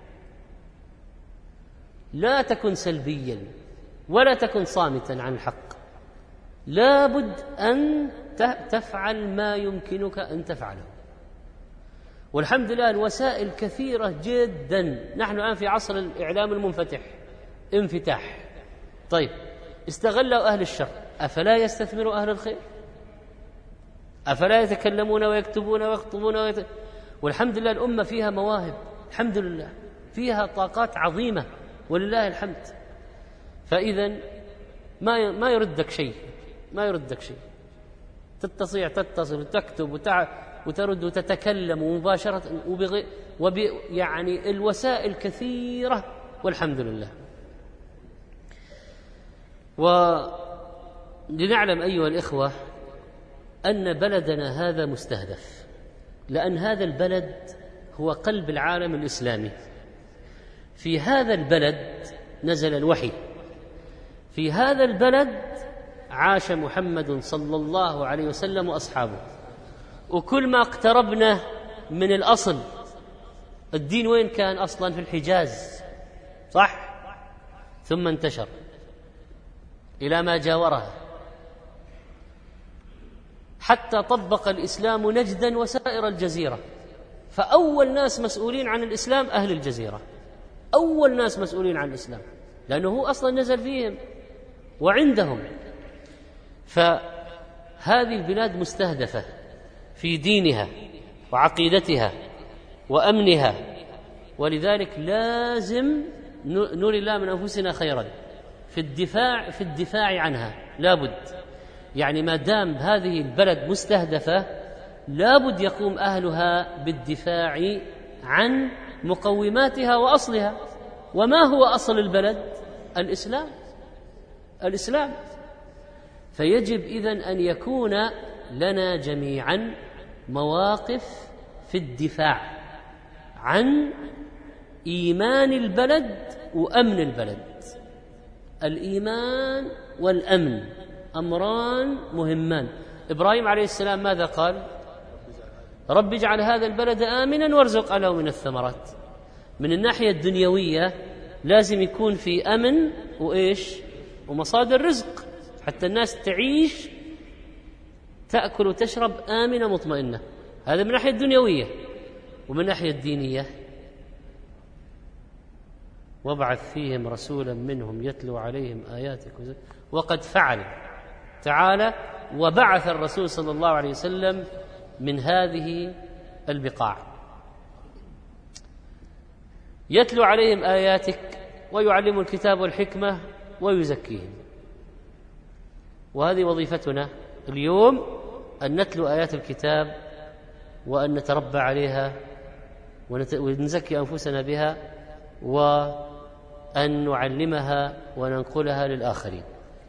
لا تكن سلبيا ولا تكن صامتا عن الحق، لا بد أن تفعل ما يمكنك أن تفعله. والحمد لله الوسائل كثيرة جدا. نحن الآن في عصر الإعلام المنفتح، انفتاح. طيب استغلوا أهل الشر، أفلا يستثمروا أهل الخير؟ أفلا يتكلمون ويكتبون ويخطبون ويت... والحمد لله الأمة فيها مواهب، الحمد لله فيها طاقات عظيمة ولله الحمد. فإذا ما ما يردك شيء، ما يردك شيء. تستطيع تتصل وتكتب وتع... وترد وتتكلم مباشرة وبغ... وب... يعني الوسائل كثيرة والحمد لله. ولنعلم أيها الإخوة أن بلدنا هذا مستهدف، لأن هذا البلد هو قلب العالم الإسلامي. في هذا البلد نزل الوحي، في هذا البلد عاش محمد صلى الله عليه وسلم وأصحابه. وكل ما اقتربنا من الأصل، الدين وين كان أصلا؟ في الحجاز، صح؟ ثم انتشر إلى ما جاورها حتى طبق الإسلام نجدا وسائر الجزيرة. فأول ناس مسؤولين عن الإسلام أهل الجزيرة، أول ناس مسؤولين عن الإسلام، لأنه هو أصلا نزل فيهم وعندهم. فهذه البلاد مستهدفة في دينها وعقيدتها وأمنها، ولذلك لازم نري الله من أنفسنا خيرا في الدفاع في الدفاع عنها. لابد يعني ما دام هذه البلد مستهدفة لابد يقوم أهلها بالدفاع عن مقوماتها وأصلها. وما هو أصل البلد؟ الإسلام، الإسلام. فيجب إذن أن يكون لنا جميعا مواقف في الدفاع عن إيمان البلد وأمن البلد. الإيمان والأمن أمران مهمان. إبراهيم عليه السلام ماذا قال؟ رب اجعل هذا البلد آمنا وارزق أهله من الثمرات. من الناحية الدنيوية لازم يكون في أمن وإيش؟ ومصادر رزق، حتى الناس تعيش تأكل وتشرب آمنة مطمئنة. هذا من الناحية الدنيوية. ومن الناحية الدينية وابعث فيهم رسولا منهم يتلو عليهم آياتك وقد فعل تعالى وبعث الرسول صلى الله عليه وسلم من هذه البقاع. يتلو عليهم آياتك ويعلم الكتاب والحكمة ويزكيهم. وهذه وظيفتنا اليوم، أن نتلو آيات الكتاب وأن نتربى عليها ونزكي أنفسنا بها، وأن نعلمها وننقلها للآخرين.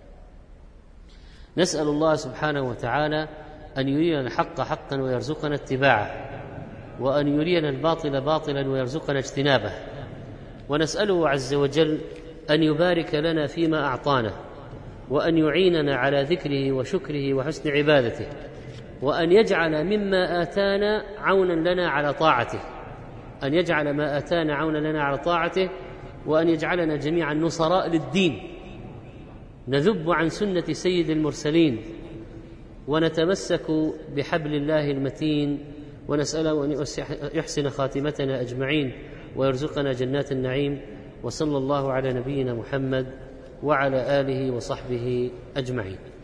نسأل الله سبحانه وتعالى أن يرينا الحق حقا ويرزقنا اتباعه، وأن يرينا الباطل باطلا ويرزقنا اجتنابه، ونسأله عز وجل أن يبارك لنا فيما أعطانا، وأن يعيننا على ذكره وشكره وحسن عبادته، وأن يجعل مما آتانا عونا لنا على طاعته، أن يجعل ما آتانا عونا لنا على طاعته، وأن يجعلنا جميعا نصراء للدين، نذب عن سنة سيد المرسلين ونتمسك بحبل الله المتين، ونسأله أن يحسن خاتمتنا أجمعين ويرزقنا جنات النعيم. وصلى الله على نبينا محمد وعلى آله وصحبه أجمعين.